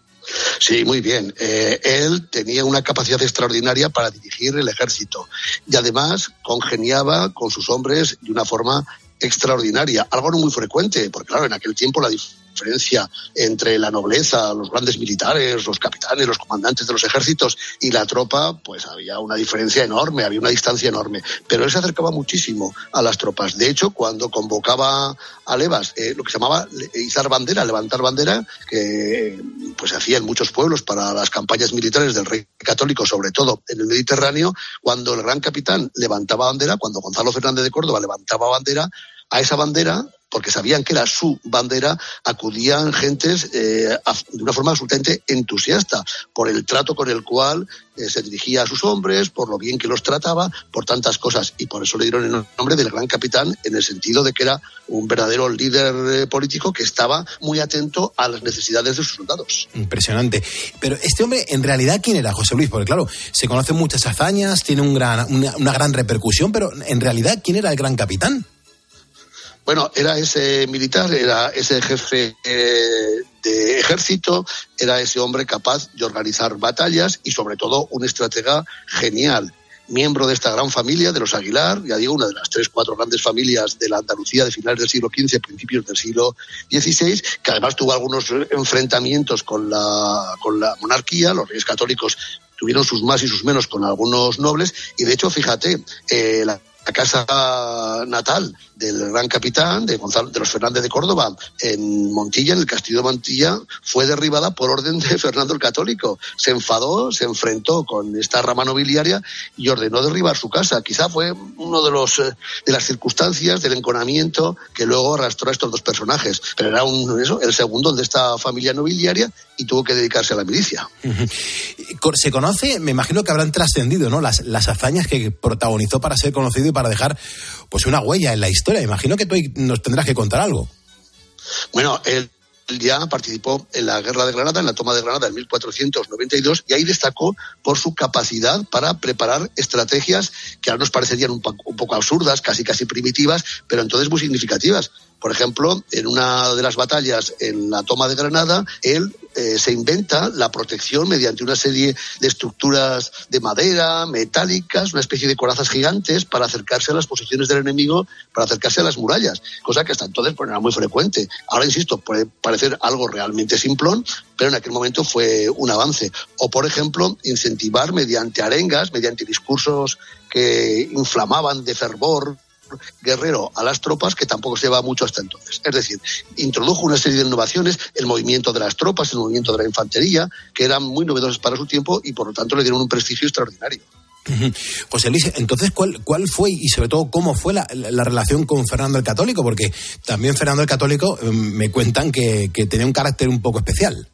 Sí, muy bien. Eh, él tenía una capacidad extraordinaria para dirigir el ejército y además congeniaba con sus hombres de una forma extraordinaria, algo no muy frecuente, porque claro, en aquel tiempo la diferencia entre la nobleza, los grandes militares, los capitanes, los comandantes de los ejércitos y la tropa, pues había una diferencia enorme, había una distancia enorme, pero él se acercaba muchísimo a las tropas. De hecho, cuando convocaba a levas, eh, lo que se llamaba izar bandera, levantar bandera, que pues se hacía en muchos pueblos para las campañas militares del rey católico, sobre todo en el Mediterráneo, cuando el Gran Capitán levantaba bandera, cuando Gonzalo Fernández de Córdoba levantaba bandera, a esa bandera, porque sabían que era su bandera, acudían gentes eh, de una forma absolutamente entusiasta por el trato con el cual eh, se dirigía a sus hombres, por lo bien que los trataba, por tantas cosas, y por eso le dieron el nombre del Gran Capitán, en el sentido de que era un verdadero líder eh, político que estaba muy atento a las necesidades de sus soldados. Impresionante. Pero este hombre, en realidad, ¿quién era, José Luis? Porque claro, se conocen muchas hazañas, tiene un gran, una, una gran repercusión, pero en realidad, ¿quién era el Gran Capitán? Bueno, era ese militar, era ese jefe eh, de ejército, era ese hombre capaz de organizar batallas y sobre todo un estratega genial, miembro de esta gran familia de los Aguilar, ya digo, una de las tres, cuatro grandes familias de la Andalucía de finales del siglo quince, principios del siglo dieciséis, que además tuvo algunos enfrentamientos con la, con la monarquía. Los reyes católicos tuvieron sus más y sus menos con algunos nobles y de hecho, fíjate, eh, la La casa natal del Gran Capitán, de Gonzalo, de los Fernández de Córdoba, en Montilla, en el castillo de Montilla, fue derribada por orden de Fernando el Católico. Se enfadó, se enfrentó con esta rama nobiliaria y ordenó derribar su casa. Quizá fue uno de los de las circunstancias del enconamiento que luego arrastró a estos dos personajes. Pero era un, eso, el segundo de esta familia nobiliaria y tuvo que dedicarse a la milicia. Se conoce, me imagino que habrán trascendido, ¿no?, las, las hazañas que protagonizó para ser conocido y para dejar pues una huella en la historia. Imagino que tú nos tendrás que contar algo. Bueno, él ya participó en la Guerra de Granada, en la toma de Granada en mil cuatrocientos noventa y dos, y ahí destacó por su capacidad para preparar estrategias que ahora nos parecerían un, un poco absurdas, casi casi primitivas, pero entonces muy significativas. Por ejemplo, en una de las batallas en la toma de Granada, él eh, se inventa la protección mediante una serie de estructuras de madera, metálicas, una especie de corazas gigantes para acercarse a las posiciones del enemigo, para acercarse a las murallas, cosa que hasta entonces pues, era muy frecuente. Ahora, insisto, puede parecer algo realmente simplón, pero en aquel momento fue un avance. O, por ejemplo, incentivar mediante arengas, mediante discursos que inflamaban de fervor guerrero a las tropas, que tampoco se llevaba mucho hasta entonces. Es decir, introdujo una serie de innovaciones, el movimiento de las tropas, el movimiento de la infantería, que eran muy novedosas para su tiempo y por lo tanto le dieron un prestigio extraordinario. José Luis, entonces, ¿cuál, cuál fue y sobre todo cómo fue la, la relación con Fernando el Católico? Porque también Fernando el Católico eh, me cuentan que, que tenía un carácter un poco especial.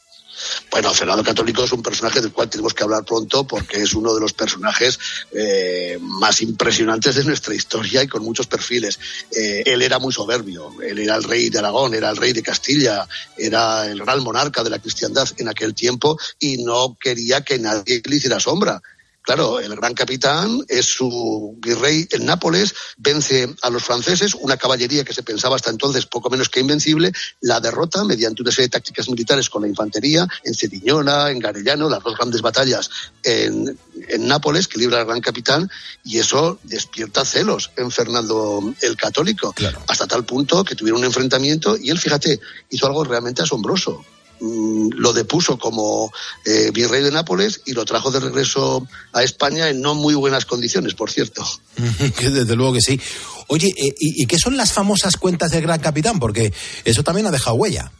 Bueno, Fernando Católico es un personaje del cual tenemos que hablar pronto porque es uno de los personajes eh, más impresionantes de nuestra historia y con muchos perfiles. Eh, él era muy soberbio, él era el rey de Aragón, era el rey de Castilla, era el gran monarca de la cristiandad en aquel tiempo y no quería que nadie le hiciera sombra. Claro, el Gran Capitán es su virrey en Nápoles, vence a los franceses, una caballería que se pensaba hasta entonces poco menos que invencible, la derrota mediante una serie de tácticas militares con la infantería, en Cediñona, en Garellano, las dos grandes batallas en, en Nápoles que libra el Gran Capitán, y eso despierta celos en Fernando el Católico, claro. Hasta tal punto que tuvieron un enfrentamiento y él, fíjate, hizo algo realmente asombroso. Lo depuso como eh, virrey de Nápoles y lo trajo de regreso a España en no muy buenas condiciones, por cierto. Desde luego que sí. Oye, ¿y, ¿y qué son las famosas cuentas del Gran Capitán? Porque eso también ha dejado huella.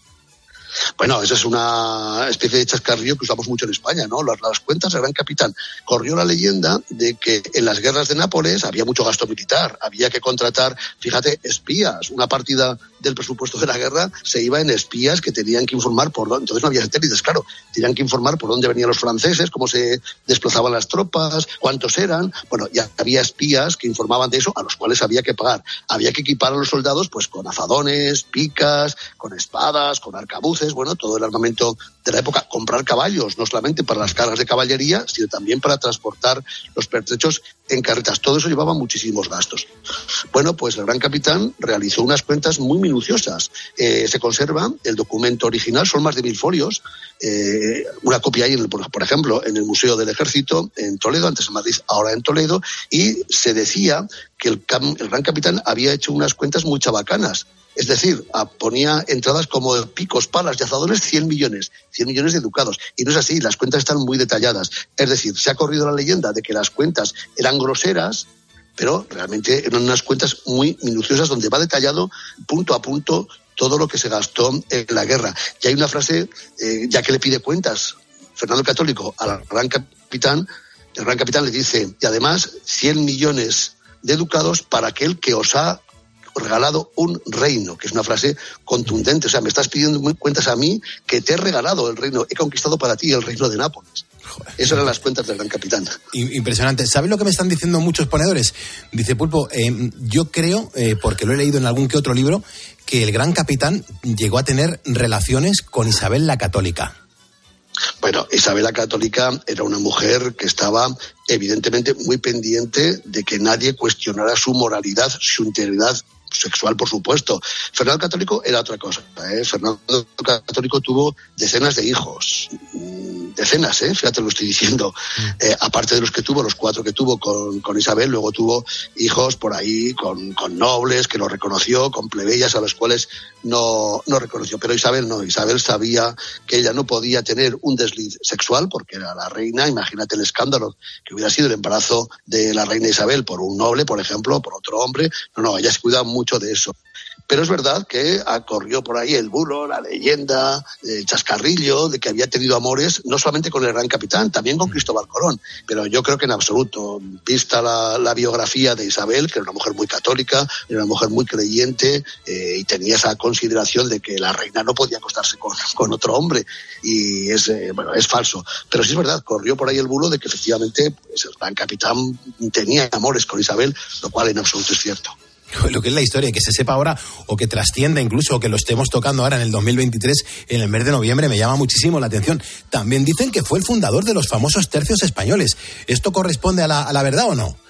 Bueno, esa es una especie de chascarrillo que usamos mucho en España, ¿no? Las, las cuentas del Gran Capitán. Corrió la leyenda de que en las guerras de Nápoles había mucho gasto militar, había que contratar, fíjate, espías. Una partida del presupuesto de la guerra se iba en espías que tenían que informar por dónde. Entonces no había satélites, claro. Tenían que informar por dónde venían los franceses, cómo se desplazaban las tropas, cuántos eran. Bueno, ya había espías que informaban de eso, a los cuales había que pagar. Había que equipar a los soldados pues con azadones, picas, con espadas, con arcabuces, bueno, todo el armamento de la época. Comprar caballos, no solamente para las cargas de caballería, sino también para transportar los pertrechos en carretas. Todo eso llevaba muchísimos gastos. Bueno, pues el gran capitán realizó unas cuentas muy minuciosas. Eh, se conserva el documento original, son más de mil folios. Eh, una copia hay, en el, por ejemplo, en el Museo del Ejército en Toledo, antes en Madrid, ahora en Toledo, y se decía que el, el gran capitán había hecho unas cuentas muy chabacanas. Es decir, ponía entradas como de picos, palas y azadones, cien millones, cien millones de ducados. Y no es así, las cuentas están muy detalladas. Es decir, se ha corrido la leyenda de que las cuentas eran groseras, pero realmente eran unas cuentas muy minuciosas donde va detallado punto a punto todo lo que se gastó en la guerra. Y hay una frase, eh, ya que le pide cuentas Fernando el Católico al gran capitán, el gran capitán le dice, y además cien millones de ducados para aquel que os ha regalado un reino, que es una frase contundente. O sea, me estás pidiendo cuentas a mí que te he regalado el reino, he conquistado para ti el reino de Nápoles. Joder. Esas eran las cuentas del gran capitán. Impresionante. ¿Sabes lo que me están diciendo muchos ponedores? Dice Pulpo, eh, yo creo, eh, porque lo he leído en algún que otro libro, que el gran capitán llegó a tener relaciones con Isabel la Católica. Bueno, Isabel la Católica era una mujer que estaba evidentemente muy pendiente de que nadie cuestionara su moralidad, su integridad sexual, por supuesto. Fernando el Católico era otra cosa, ¿eh? Fernando el Católico tuvo decenas de hijos, decenas, ¿eh? Fíjate, lo estoy diciendo. Eh, aparte de los que tuvo, los cuatro que tuvo con, con Isabel, luego tuvo hijos por ahí con, con nobles que lo reconoció, con plebeyas a los cuales no, no reconoció. Pero Isabel no, Isabel sabía que ella no podía tener un desliz sexual porque era la reina. Imagínate el escándalo que hubiera sido el embarazo de la reina Isabel por un noble, por ejemplo, por otro hombre. No, no, ella se cuidaba mucho de eso. Pero es verdad que corrió por ahí el bulo, la leyenda, el chascarrillo de que había tenido amores no solamente con el gran capitán, también con Cristóbal Colón. Pero yo creo que en absoluto, vista la, la biografía de Isabel, que era una mujer muy católica, era una mujer muy creyente eh, y tenía esa consideración de que la reina no podía acostarse con, con otro hombre. Y es, eh, bueno, es falso. Pero sí es verdad, corrió por ahí el bulo de que efectivamente pues, el gran capitán tenía amores con Isabel, lo cual en absoluto es cierto. Lo que es la historia, que se sepa ahora o que trascienda incluso o que lo estemos tocando ahora en el dos mil veintitrés, en el mes de noviembre, me llama muchísimo la atención. También dicen que fue el fundador de los famosos tercios españoles. ¿Esto corresponde a la, a la verdad o no?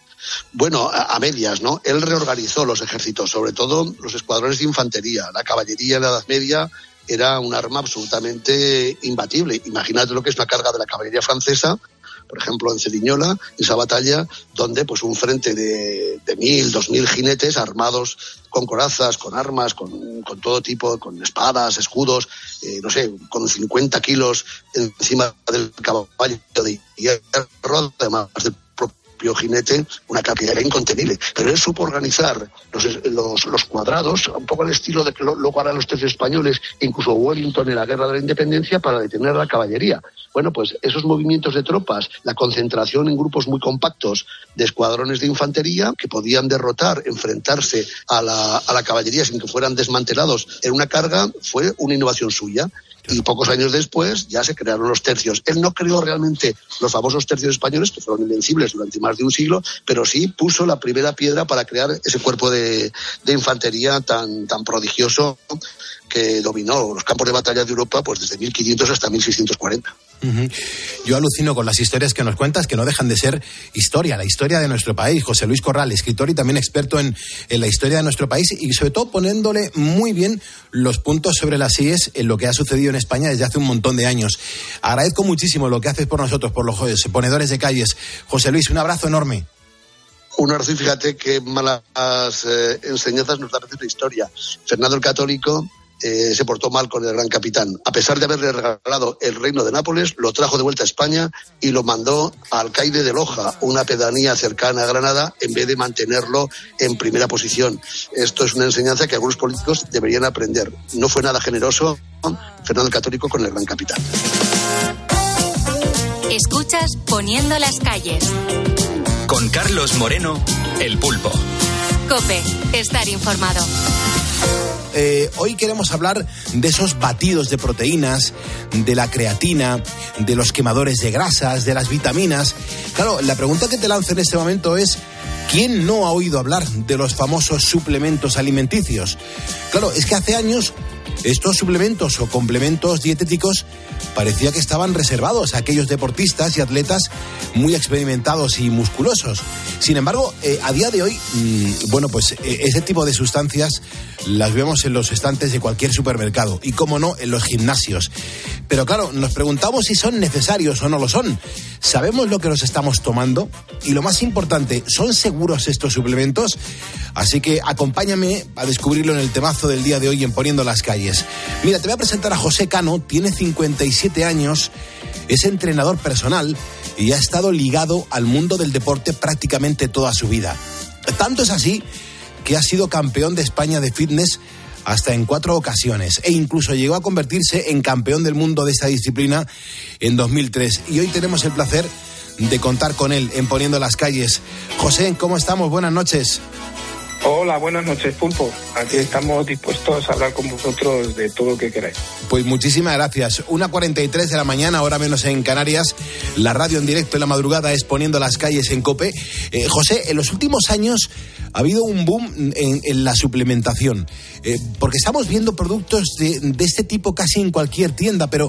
Bueno, a, a medias, ¿no? Él reorganizó los ejércitos, sobre todo los escuadrones de infantería. La caballería en la Edad Media era un arma absolutamente imbatible. Imagínate lo que es una carga de la caballería francesa, por ejemplo, en Cediñola, esa batalla, donde pues un frente de, de mil, dos mil jinetes armados con corazas, con armas, con, con todo tipo, con espadas, escudos, eh, no sé, con cincuenta kilos encima del caballo de hierro, además del propio jinete, una capacidad incontenible. Pero él supo organizar los, los, los cuadrados, un poco al estilo de que lo, luego harán los tercios españoles, incluso Wellington en la Guerra de la Independencia, para detener la caballería. Bueno, pues esos movimientos de tropas, la concentración en grupos muy compactos de escuadrones de infantería que podían derrotar, enfrentarse a la, a la caballería sin que fueran desmantelados en una carga, fue una innovación suya. Y pocos años después ya se crearon los tercios. Él no creó realmente los famosos tercios españoles, que fueron invencibles durante más de un siglo, pero sí puso la primera piedra para crear ese cuerpo de, de infantería tan, tan prodigioso que dominó los campos de batalla de Europa pues desde mil quinientos hasta mil seiscientos cuarenta. Uh-huh. Yo alucino con las historias que nos cuentas, que no dejan de ser historia, la historia de nuestro país. José Luis Corral, escritor y también experto en, en la historia de nuestro país, y sobre todo poniéndole muy bien los puntos sobre las íes en lo que ha sucedido en España desde hace un montón de años. Agradezco muchísimo lo que haces por nosotros, por los ponedores de calles. José Luis, un abrazo enorme. Un abrazo, y fíjate qué malas eh, enseñanzas nos da la historia. Fernando el Católico Eh, se portó mal con el gran capitán. A pesar de haberle regalado el reino de Nápoles, lo trajo de vuelta a España y lo mandó a Alcaide de Loja, una pedanía cercana a Granada, en vez de mantenerlo en primera posición. Esto es una enseñanza que algunos políticos deberían aprender. No fue nada generoso Fernando el Católico con el gran capitán. Escuchas Poniendo las calles. Con Carlos Moreno, El Pulpo. COPE, estar informado. eh, hoy queremos hablar de esos batidos de proteínas, de la creatina, de los quemadores de grasas, de las vitaminas. Claro, la pregunta que te lanzo en este momento es: ¿quién no ha oído hablar de los famosos suplementos alimenticios? Claro, es que hace años estos suplementos o complementos dietéticos parecía que estaban reservados a aquellos deportistas y atletas muy experimentados y musculosos. Sin embargo, eh, a día de hoy, mmm, bueno, pues eh, ese tipo de sustancias las vemos en los estantes de cualquier supermercado y, cómo no, en los gimnasios. Pero claro, nos preguntamos si son necesarios o no lo son. ¿Sabemos lo que nos estamos tomando? Y lo más importante, ¿son seguros estos suplementos? Así que acompáñame a descubrirlo en el temazo del día de hoy en Poniendo las Calles. Mira, te voy a presentar a José Cano, tiene cincuenta y siete años, es entrenador personal y ha estado ligado al mundo del deporte prácticamente toda su vida. Tanto es así que ha sido campeón de España de fitness hasta en cuatro ocasiones e incluso llegó a convertirse en campeón del mundo de esta disciplina en dos mil tres. Y hoy tenemos el placer de contar con él en Poniendo las Calles. José, ¿cómo estamos? Buenas noches. Hola, buenas noches, Pulpo. Aquí estamos dispuestos a hablar con vosotros de todo lo que queráis. Pues muchísimas gracias. una cuarenta y tres de la mañana, hora menos en Canarias. La radio en directo en la madrugada es Poniendo las Calles en COPE. Eh, José, en los últimos años ha habido un boom en, en la suplementación. Eh, porque estamos viendo productos de, de este tipo casi en cualquier tienda, pero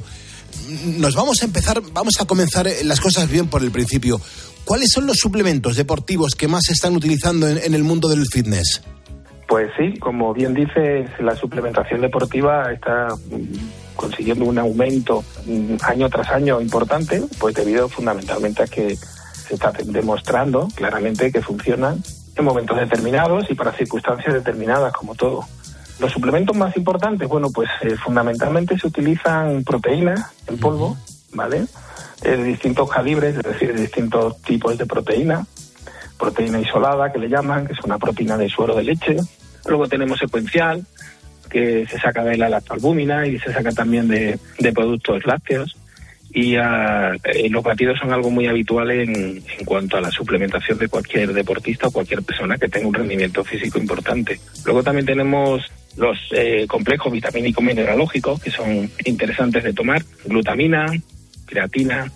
nos vamos a empezar, vamos a comenzar las cosas bien por el principio. ¿Cuáles son los suplementos deportivos que más se están utilizando en, en el mundo del fitness? Pues sí, como bien dices, la suplementación deportiva está consiguiendo un aumento año tras año importante, pues debido fundamentalmente a que se está demostrando claramente que funcionan en momentos determinados y para circunstancias determinadas, como todo. Los suplementos más importantes, bueno, pues eh, fundamentalmente se utilizan proteínas en polvo, ¿vale?, de distintos calibres, es decir, de distintos tipos de proteína. Proteína isolada, que le llaman, que es una proteína de suero de leche. Luego tenemos secuencial, que se saca de la lactoalbúmina y se saca también de, de productos lácteos. Y uh, eh, los batidos son algo muy habitual en, en cuanto a la suplementación de cualquier deportista o cualquier persona que tenga un rendimiento físico importante. Luego también tenemos los eh, complejos vitamínico-mineralógicos, que son interesantes de tomar: glutamina, creatina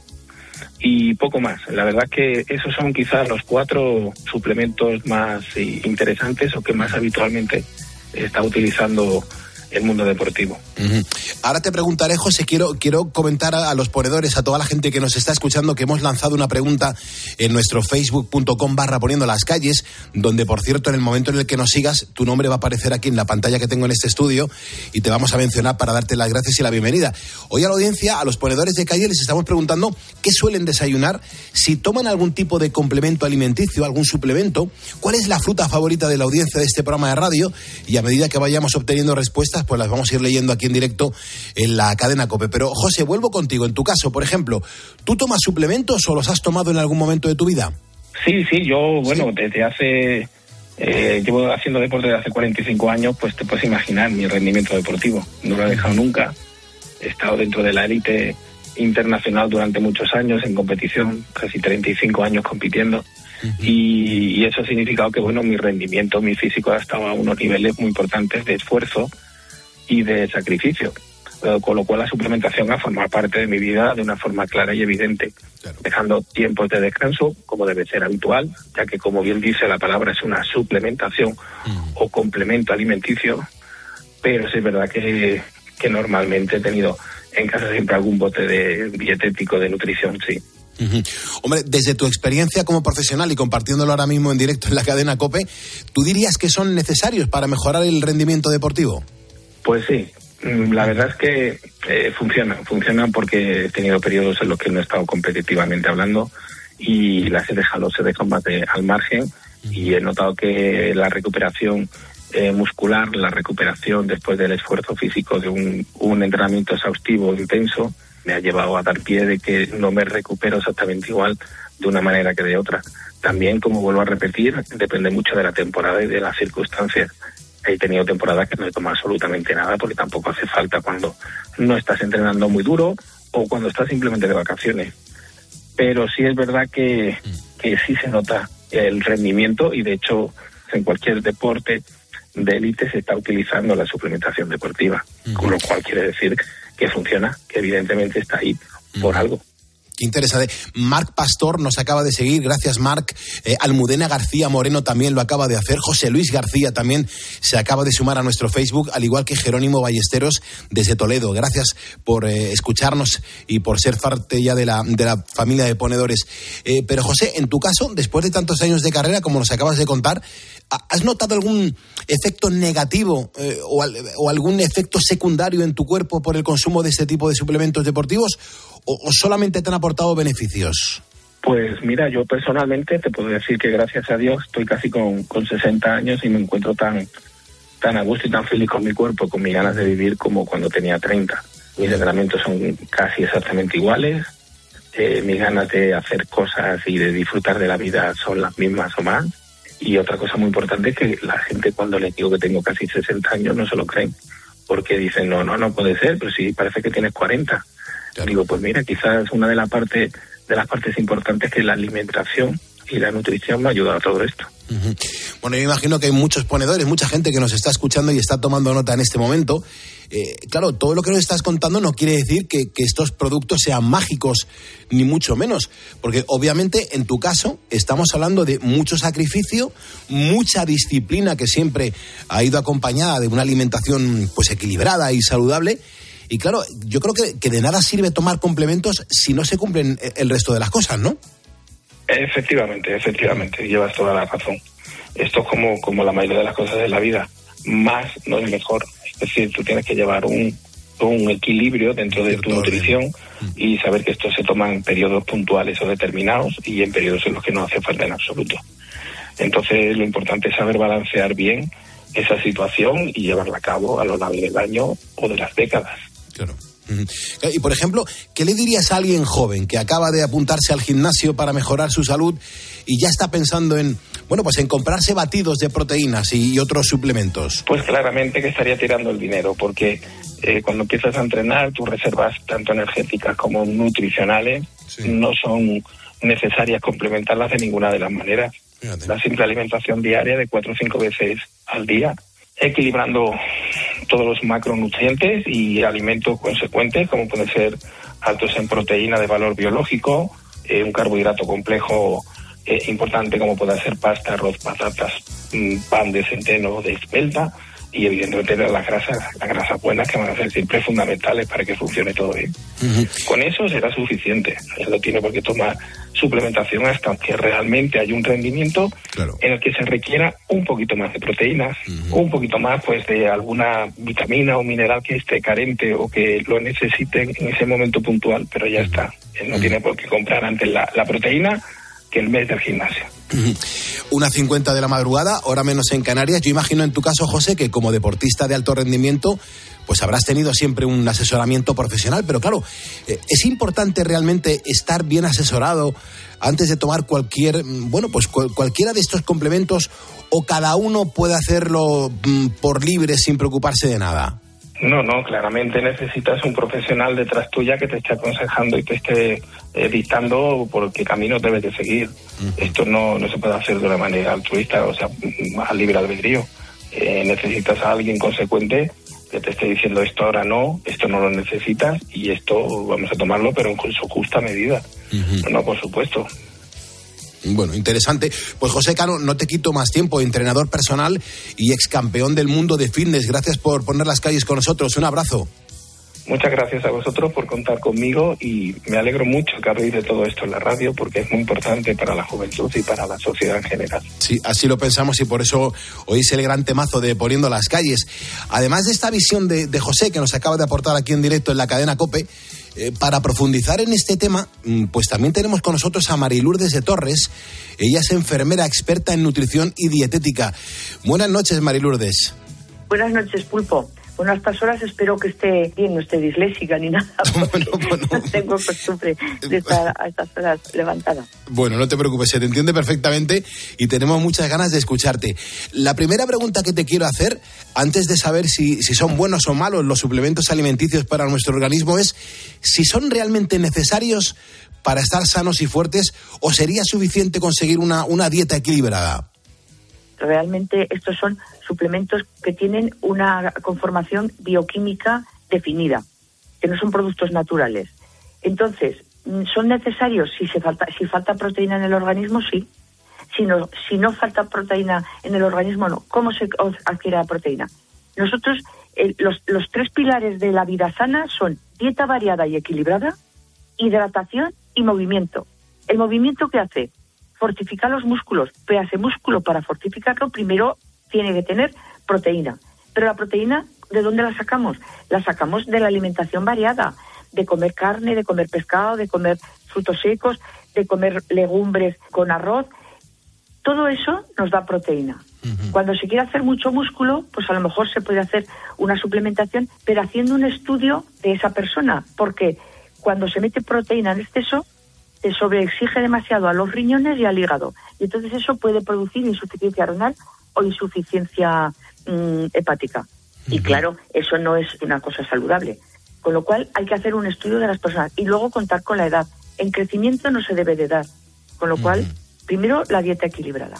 y poco más. La verdad es que esos son quizás los cuatro suplementos más interesantes o que más habitualmente está utilizando el mundo deportivo. Uh-huh. Ahora te preguntaré, José, quiero, quiero comentar a, a los ponedores, a toda la gente que nos está escuchando, que hemos lanzado una pregunta en nuestro facebook punto com barra Poniendo las Calles, donde, por cierto, en el momento en el que nos sigas, tu nombre va a aparecer aquí en la pantalla que tengo en este estudio y te vamos a mencionar para darte las gracias y la bienvenida. Hoy a la audiencia, a los ponedores de calle, les estamos preguntando qué suelen desayunar, si toman algún tipo de complemento alimenticio, algún suplemento, cuál es la fruta favorita de la audiencia de este programa de radio, y a medida que vayamos obteniendo respuestas, pues las vamos a ir leyendo aquí en directo en la cadena COPE. Pero, José, vuelvo contigo. En tu caso, por ejemplo, ¿tú tomas suplementos o los has tomado en algún momento de tu vida? Sí, sí, yo, bueno, ¿sí? desde hace... Eh, llevo haciendo deporte desde hace cuarenta y cinco años, pues te puedes imaginar mi rendimiento deportivo. No lo he dejado nunca. He estado dentro de la élite internacional durante muchos años en competición, casi treinta y cinco años compitiendo. Uh-huh. Y, y eso ha significado que, bueno, mi rendimiento, mi físico ha estado a unos niveles muy importantes de esfuerzo y de sacrificio, con lo cual la suplementación ha formado parte de mi vida de una forma clara y evidente, claro, dejando tiempos de descanso como debe ser habitual, ya que, como bien dice la palabra, es una suplementación mm. o complemento alimenticio, pero sí es verdad que, que normalmente he tenido en casa siempre algún bote de dietético, de nutrición, sí. Uh-huh. Hombre, desde tu experiencia como profesional y compartiéndolo ahora mismo en directo en la cadena COPE, ¿tú dirías que son necesarios para mejorar el rendimiento deportivo? Pues sí, la verdad es que eh, funcionan, funcionan porque he tenido periodos en los que no he estado competitivamente hablando y las he dejado, se dejan más de, al margen, y he notado que la recuperación eh, muscular, la recuperación después del esfuerzo físico de un, un entrenamiento exhaustivo intenso, me ha llevado a dar pie de que no me recupero exactamente igual de una manera que de otra. También, como vuelvo a repetir, depende mucho de la temporada y de las circunstancias. He tenido temporadas que no he tomado absolutamente nada porque tampoco hace falta cuando no estás entrenando muy duro o cuando estás simplemente de vacaciones. Pero sí es verdad que, que sí se nota el rendimiento, y de hecho en cualquier deporte de élite se está utilizando la suplementación deportiva, uh-huh. con lo cual quiere decir que funciona, que evidentemente está ahí uh-huh. por algo. Qué interesante. Marc Pastor nos acaba de seguir, gracias Marc. Eh, Almudena García Moreno también lo acaba de hacer. José Luis García también se acaba de sumar a nuestro Facebook, al igual que Jerónimo Ballesteros desde Toledo. Gracias por eh, escucharnos y por ser parte ya de la, de la familia de ponedores. Eh, pero José, en tu caso, después de tantos años de carrera, como nos acabas de contar, ¿has notado algún efecto negativo eh, o, al, o algún efecto secundario en tu cuerpo por el consumo de este tipo de suplementos deportivos? ¿O, o solamente te han aportado beneficios? Pues mira, yo personalmente te puedo decir que gracias a Dios estoy casi con, con sesenta años y me encuentro tan, tan a gusto y tan feliz con mi cuerpo, con mis ganas de vivir como cuando tenía treinta. Mis entrenamientos son casi exactamente iguales, eh, mis ganas de hacer cosas y de disfrutar de la vida son las mismas o más. Y otra cosa muy importante es que la gente, cuando les digo que tengo casi sesenta años, no se lo creen, porque dicen, no, no, no puede ser, pero sí parece que tienes cuarenta. Claro. Digo, pues mira, quizás una de las partes de las partes importantes que la alimentación y la nutrición me ha ayudado a todo esto. Uh-huh. Bueno, yo imagino que hay muchos ponedores, mucha gente que nos está escuchando y está tomando nota en este momento. Eh, claro, todo lo que nos estás contando no quiere decir que, que estos productos sean mágicos, ni mucho menos, porque obviamente en tu caso estamos hablando de mucho sacrificio, mucha disciplina que siempre ha ido acompañada de una alimentación pues equilibrada y saludable. Y claro, yo creo que, que de nada sirve tomar complementos si no se cumplen el resto de las cosas, ¿no? Efectivamente, efectivamente, llevas toda la razón. Esto es como, como la mayoría de las cosas de la vida. Más no es mejor. Es decir, tú tienes que llevar un, un equilibrio dentro de tu nutrición y saber que esto se toma en periodos puntuales o determinados y en periodos en los que no hace falta en absoluto. Entonces, lo importante es saber balancear bien esa situación y llevarla a cabo a lo largo del año o de las décadas. Claro. Y, por ejemplo, ¿qué le dirías a alguien joven que acaba de apuntarse al gimnasio para mejorar su salud y ya está pensando en, bueno, pues en comprarse batidos de proteínas y otros suplementos? Pues claramente que estaría tirando el dinero, porque eh, cuando empiezas a entrenar, tus reservas tanto energéticas como nutricionales sí. no son necesarias complementarlas de ninguna de las maneras. Fíjate. La simple alimentación diaria de cuatro o cinco veces al día, equilibrando todos los macronutrientes y alimentos consecuentes, como pueden ser altos en proteína de valor biológico, eh, un carbohidrato complejo eh, importante como puede ser pasta, arroz, patatas, mmm, pan de centeno o de espelta, y evidentemente las grasas, las grasas buenas que van a ser siempre fundamentales para que funcione todo bien. Uh-huh. Con eso será suficiente. No tiene por qué tomar suplementación hasta que realmente haya un rendimiento claro. en el que se requiera un poquito más de proteínas, uh-huh. un poquito más pues de alguna vitamina o mineral que esté carente o que lo necesiten en ese momento puntual, pero ya uh-huh. está. Él no uh-huh. tiene por qué comprar antes la, la proteína que el mes del gimnasio. Una cincuenta de la madrugada, hora menos en Canarias. Yo imagino en tu caso, José, que como deportista de alto rendimiento, pues habrás tenido siempre un asesoramiento profesional, pero claro, eh, es importante realmente estar bien asesorado antes de tomar cualquier, bueno, pues cual, cualquiera de estos complementos, o cada uno puede hacerlo mm, por libre sin preocuparse de nada. No, no, claramente necesitas un profesional detrás tuya que te esté aconsejando y te esté eh, dictando por qué camino debes de seguir. Uh-huh. Esto no, no se puede hacer de una manera altruista, o sea, a libre albedrío. Eh, necesitas a alguien consecuente que te esté diciendo esto ahora no, esto no lo necesitas y esto vamos a tomarlo, pero en su justa medida. Uh-huh. No, por supuesto. Bueno, interesante. Pues José Cano, no te quito más tiempo, entrenador personal y ex campeón del mundo de fitness. Gracias por poner las calles con nosotros. Un abrazo. Muchas gracias a vosotros por contar conmigo y me alegro mucho que habléis de todo esto en la radio porque es muy importante para la juventud y para la sociedad en general. Sí, así lo pensamos y por eso oís el gran temazo de Poniendo las calles. Además de esta visión de, de José que nos acaba de aportar aquí en directo en la cadena COPE, eh, para profundizar en este tema, pues también tenemos con nosotros a Marilourdes de Torres. Ella es enfermera experta en nutrición y dietética. Buenas noches, Marilourdes. Buenas noches, Pulpo. Bueno, a estas horas espero que esté bien, no esté disléxica ni nada, porque bueno, bueno. no tengo costumbre de estar a estas horas levantada. Bueno, no te preocupes, se te entiende perfectamente y tenemos muchas ganas de escucharte. La primera pregunta que te quiero hacer, antes de saber si, si son buenos o malos los suplementos alimenticios para nuestro organismo, es si son realmente necesarios para estar sanos y fuertes o sería suficiente conseguir una, una dieta equilibrada. realmente estos son suplementos que tienen una conformación bioquímica definida, que no son productos naturales. Entonces, ¿son necesarios si se falta, si falta proteína en el organismo? Sí. Si no, si no falta proteína en el organismo, no. ¿Cómo se adquiere la proteína? Nosotros, eh, los, los tres pilares de la vida sana son dieta variada y equilibrada, hidratación y movimiento. ¿El movimiento qué hace? Fortificar los músculos. Pero ese músculo, para fortificarlo, primero tiene que tener proteína. Pero la proteína, ¿de dónde la sacamos? La sacamos de la alimentación variada, de comer carne, de comer pescado, de comer frutos secos, de comer legumbres con arroz. Todo eso nos da proteína. Uh-huh. Cuando se quiere hacer mucho músculo, pues a lo mejor se puede hacer una suplementación, pero haciendo un estudio de esa persona, porque cuando se mete proteína en exceso, se sobreexige demasiado a los riñones y al hígado. Y entonces eso puede producir insuficiencia renal o insuficiencia mmm, hepática. Uh-huh. Y claro, eso no es una cosa saludable. Con lo cual hay que hacer un estudio de las personas y luego contar con la edad. En crecimiento no se debe de dar. Con lo uh-huh. cual, primero la dieta equilibrada.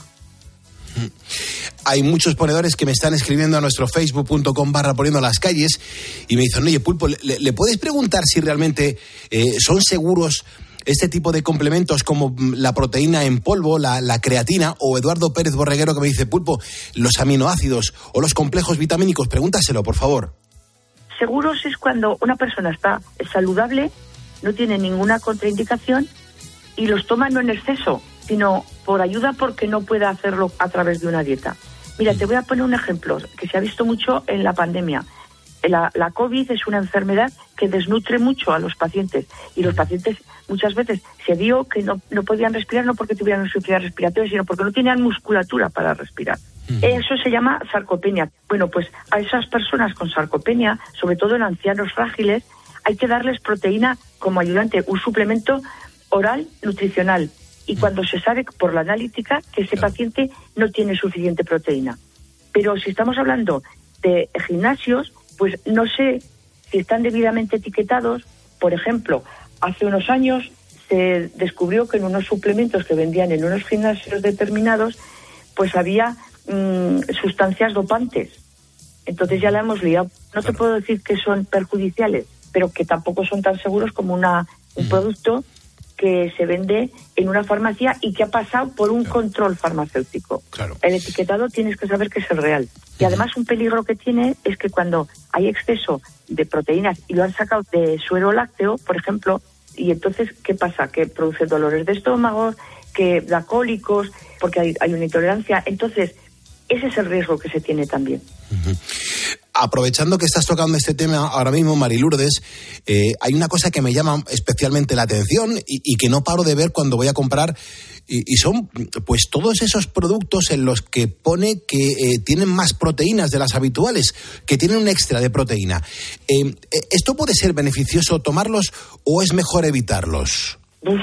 Hay muchos ponedores que me están escribiendo a nuestro facebook punto com barra poniendo las calles y me dicen, oye, Pulpo, ¿le, le puedes preguntar si realmente eh, son seguros este tipo de complementos como la proteína en polvo, la, la creatina? O Eduardo Pérez Borreguero que me dice, Pulpo, los aminoácidos o los complejos vitamínicos, pregúntaselo, por favor. Seguros es cuando una persona está saludable, no tiene ninguna contraindicación y los toma no en exceso, sino por ayuda porque no puede hacerlo a través de una dieta. Mira, te voy a poner un ejemplo que se ha visto mucho en la pandemia. La, la COVID es una enfermedad que desnutre mucho a los pacientes y los pacientes muchas veces se vio que no, no podían respirar no porque tuvieran insuficiencia respiratoria, sino porque no tenían musculatura para respirar. Uh-huh. Eso se llama sarcopenia. Bueno, pues a esas personas con sarcopenia, sobre todo en ancianos frágiles, hay que darles proteína como ayudante, un suplemento oral nutricional. Y cuando se sabe por la analítica que ese paciente no tiene suficiente proteína. Pero si estamos hablando de gimnasios, pues no sé si están debidamente etiquetados. Por ejemplo, hace unos años se descubrió que en unos suplementos que vendían en unos gimnasios determinados, pues había mmm, sustancias dopantes. Entonces ya la hemos liado. No te puedo decir que son perjudiciales, pero que tampoco son tan seguros como una un producto que se vende en una farmacia y que ha pasado por un claro. control farmacéutico. Claro. El etiquetado tienes que saber que es el real. Y además un peligro que tiene es que cuando hay exceso de proteínas y lo han sacado de suero lácteo, por ejemplo, y entonces, ¿qué pasa? Que produce dolores de estómago, que da cólicos, porque hay, hay una intolerancia. Entonces, ese es el riesgo que se tiene también. Uh-huh. Aprovechando que estás tocando este tema ahora mismo, Mari Lourdes, eh, hay una cosa que me llama especialmente la atención y, y que no paro de ver cuando voy a comprar y, y son pues todos esos productos en los que pone que eh, tienen más proteínas de las habituales, que tienen un extra de proteína. Eh, ¿Esto puede ser beneficioso tomarlos o es mejor evitarlos? Uf,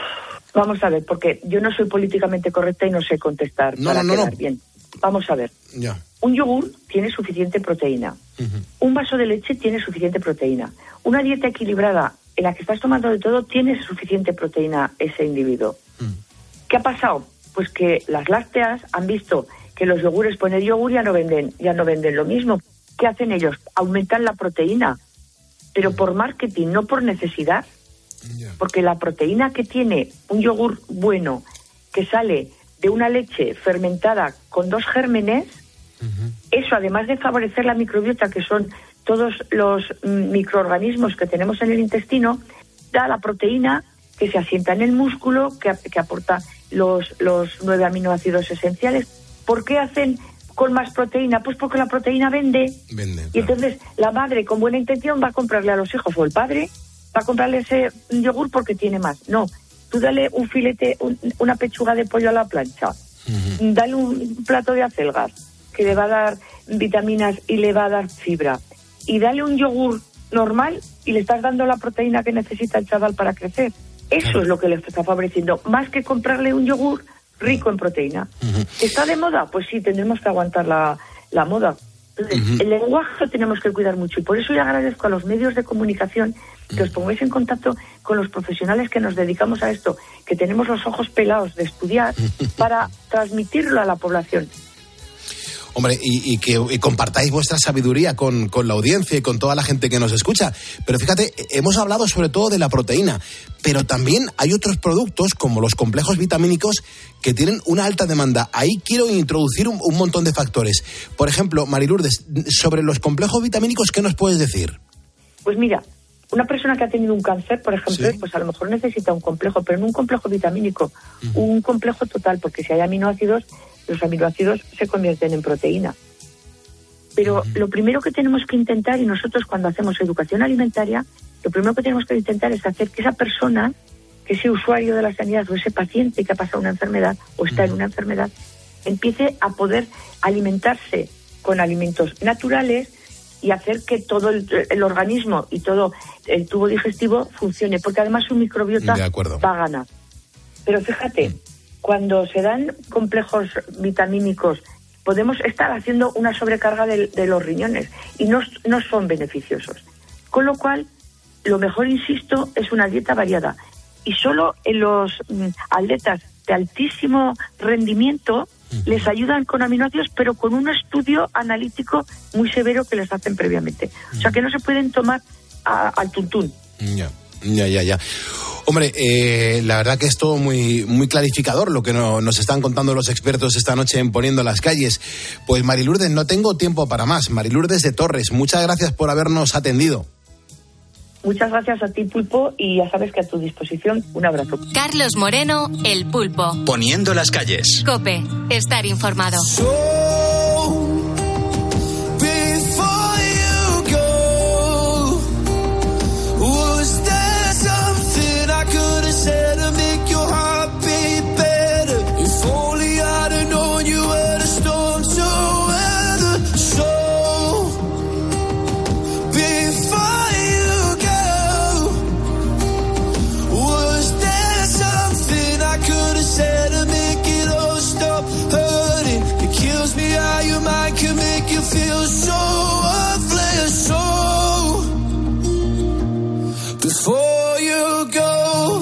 vamos a ver, porque yo no soy políticamente correcta y no sé contestar no, para no, quedar no. bien. Vamos a ver. Ya. Un yogur tiene suficiente proteína. Uh-huh. Un vaso de leche tiene suficiente proteína. Una dieta equilibrada en la que estás tomando de todo tiene suficiente proteína ese individuo. Uh-huh. ¿Qué ha pasado? Pues que las lácteas han visto que los yogures, poner yogur ya no venden, ya no venden lo mismo. ¿Qué hacen ellos? Aumentan la proteína, pero por marketing, no por necesidad. Yeah. Porque la proteína que tiene un yogur bueno, que sale de una leche fermentada con dos gérmenes, uh-huh. eso además de favorecer la microbiota, que son todos los mm, microorganismos que tenemos en el intestino, da la proteína que se asienta en el músculo, que, que aporta los, los nueve aminoácidos esenciales. ¿Por qué hacen con más proteína? Pues porque la proteína vende. Vende, y claro. Entonces la madre con buena intención va a comprarle a los hijos, o el padre va a comprarle ese yogur porque tiene más. No. Tú dale un filete, un, una pechuga de pollo a la plancha, uh-huh. dale un plato de acelgas que le va a dar vitaminas y le va a dar fibra, y dale un yogur normal y le estás dando la proteína que necesita el chaval para crecer. Eso claro. es lo que le está favoreciendo, más que comprarle un yogur rico en proteína. Uh-huh. ¿Está de moda? Pues sí, tendremos que aguantar la, la moda. Entonces, uh-huh. el lenguaje lo tenemos que cuidar mucho, y por eso yo agradezco a los medios de comunicación que os pongáis en contacto con los profesionales que nos dedicamos a esto, que tenemos los ojos pelados de estudiar para transmitirlo a la población. Hombre, y, y que y compartáis vuestra sabiduría con, con la audiencia y con toda la gente que nos escucha. Pero fíjate, hemos hablado sobre todo de la proteína, pero también hay otros productos como los complejos vitamínicos que tienen una alta demanda. Ahí quiero introducir un, un montón de factores. Por ejemplo, Marilurdes, sobre los complejos vitamínicos, ¿qué nos puedes decir? Pues mira, una persona que ha tenido un cáncer, por ejemplo, ¿Sí? pues a lo mejor necesita un complejo, pero no un complejo vitamínico, uh-huh. un complejo total, porque si hay aminoácidos, los aminoácidos se convierten en proteína. Pero uh-huh. lo primero que tenemos que intentar, y nosotros cuando hacemos educación alimentaria, lo primero que tenemos que intentar es hacer que esa persona, que ese usuario de la sanidad o ese paciente que ha pasado una enfermedad o está uh-huh. en una enfermedad, empiece a poder alimentarse con alimentos naturales y hacer que todo el, el organismo y todo el tubo digestivo funcione, porque además su microbiota va a ganar. Pero fíjate, mm. cuando se dan complejos vitamínicos, podemos estar haciendo una sobrecarga de, de los riñones y no, no son beneficiosos. Con lo cual, lo mejor, insisto, es una dieta variada. Y solo en los mm, atletas de altísimo rendimiento les ayudan con aminoácidos, pero con un estudio analítico muy severo que les hacen previamente. O sea, que no se pueden tomar a, al tuntún. Ya, ya, ya, ya. Hombre, eh, la verdad que es todo muy, muy clarificador lo que no, nos están contando los expertos esta noche en Poniendo las Calles. Pues Marilurdes, no tengo tiempo para más. Marilurdes de Torres, muchas gracias por habernos atendido. Muchas gracias a ti, Pulpo, y ya sabes que a tu disposición, un abrazo. Carlos Moreno, El Pulpo. Poniendo las Calles. COPE, estar informado. Before you go,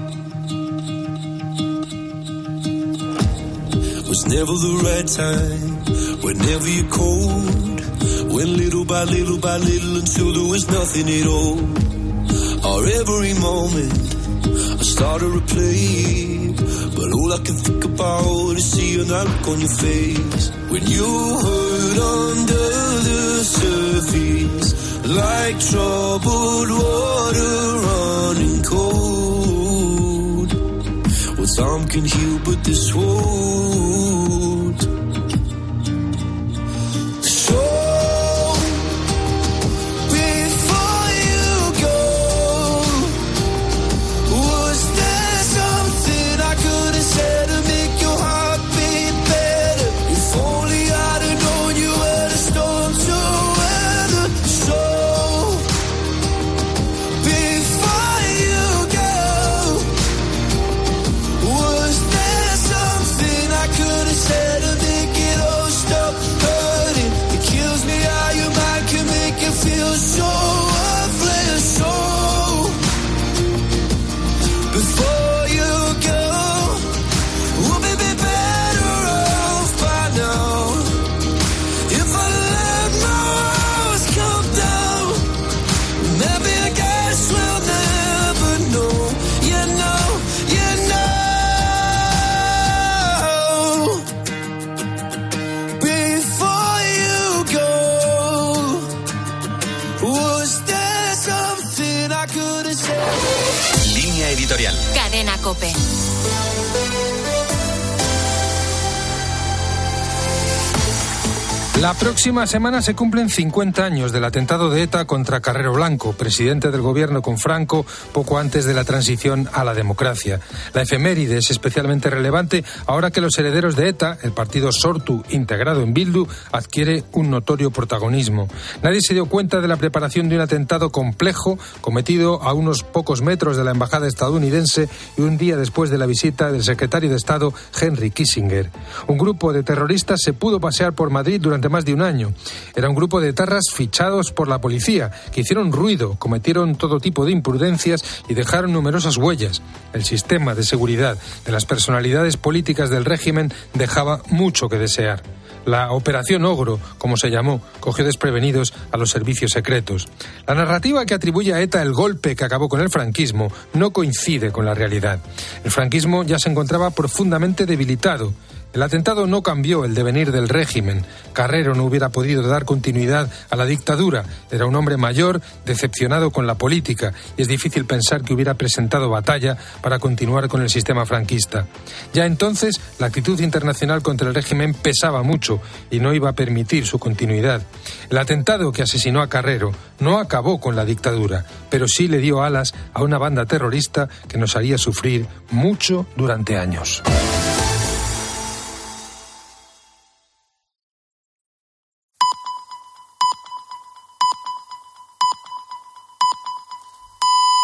was never the right time, whenever you're cold, went little by little by little until there was nothing at all. Or every moment I started to play, but all I can think about is seeing that look on your face when you hurt under the surface. Like troubled water running cold. Well, time can heal, but this won't. So, before you go, was there something I could have said to make your heart beat better? If only I'd have known you were the storm to weather. So Editorial. Cadena COPE. La próxima semana se cumplen cincuenta años del atentado de ETA contra Carrero Blanco, presidente del gobierno con Franco poco antes de la transición a la democracia. La efeméride es especialmente relevante ahora que los herederos de ETA, el partido Sortu integrado en Bildu, adquiere un notorio protagonismo. Nadie se dio cuenta de la preparación de un atentado complejo cometido a unos pocos metros de la embajada estadounidense y un día después de la visita del secretario de Estado Henry Kissinger. Un grupo de terroristas se pudo pasear por Madrid durante más de un año. Era un grupo de etarras fichados por la policía, que hicieron ruido, cometieron todo tipo de imprudencias y dejaron numerosas huellas. El sistema de seguridad de las personalidades políticas del régimen dejaba mucho que desear. La Operación Ogro, como se llamó, cogió desprevenidos a los servicios secretos. La narrativa que atribuye a ETA el golpe que acabó con el franquismo no coincide con la realidad. El franquismo ya se encontraba profundamente debilitado. El atentado no cambió el devenir del régimen. Carrero no hubiera podido dar continuidad a la dictadura. Era un hombre mayor, decepcionado con la política, y es difícil pensar que hubiera presentado batalla para continuar con el sistema franquista. Ya entonces, la actitud internacional contra el régimen pesaba mucho y no iba a permitir su continuidad. El atentado que asesinó a Carrero no acabó con la dictadura, pero sí le dio alas a una banda terrorista que nos haría sufrir mucho durante años.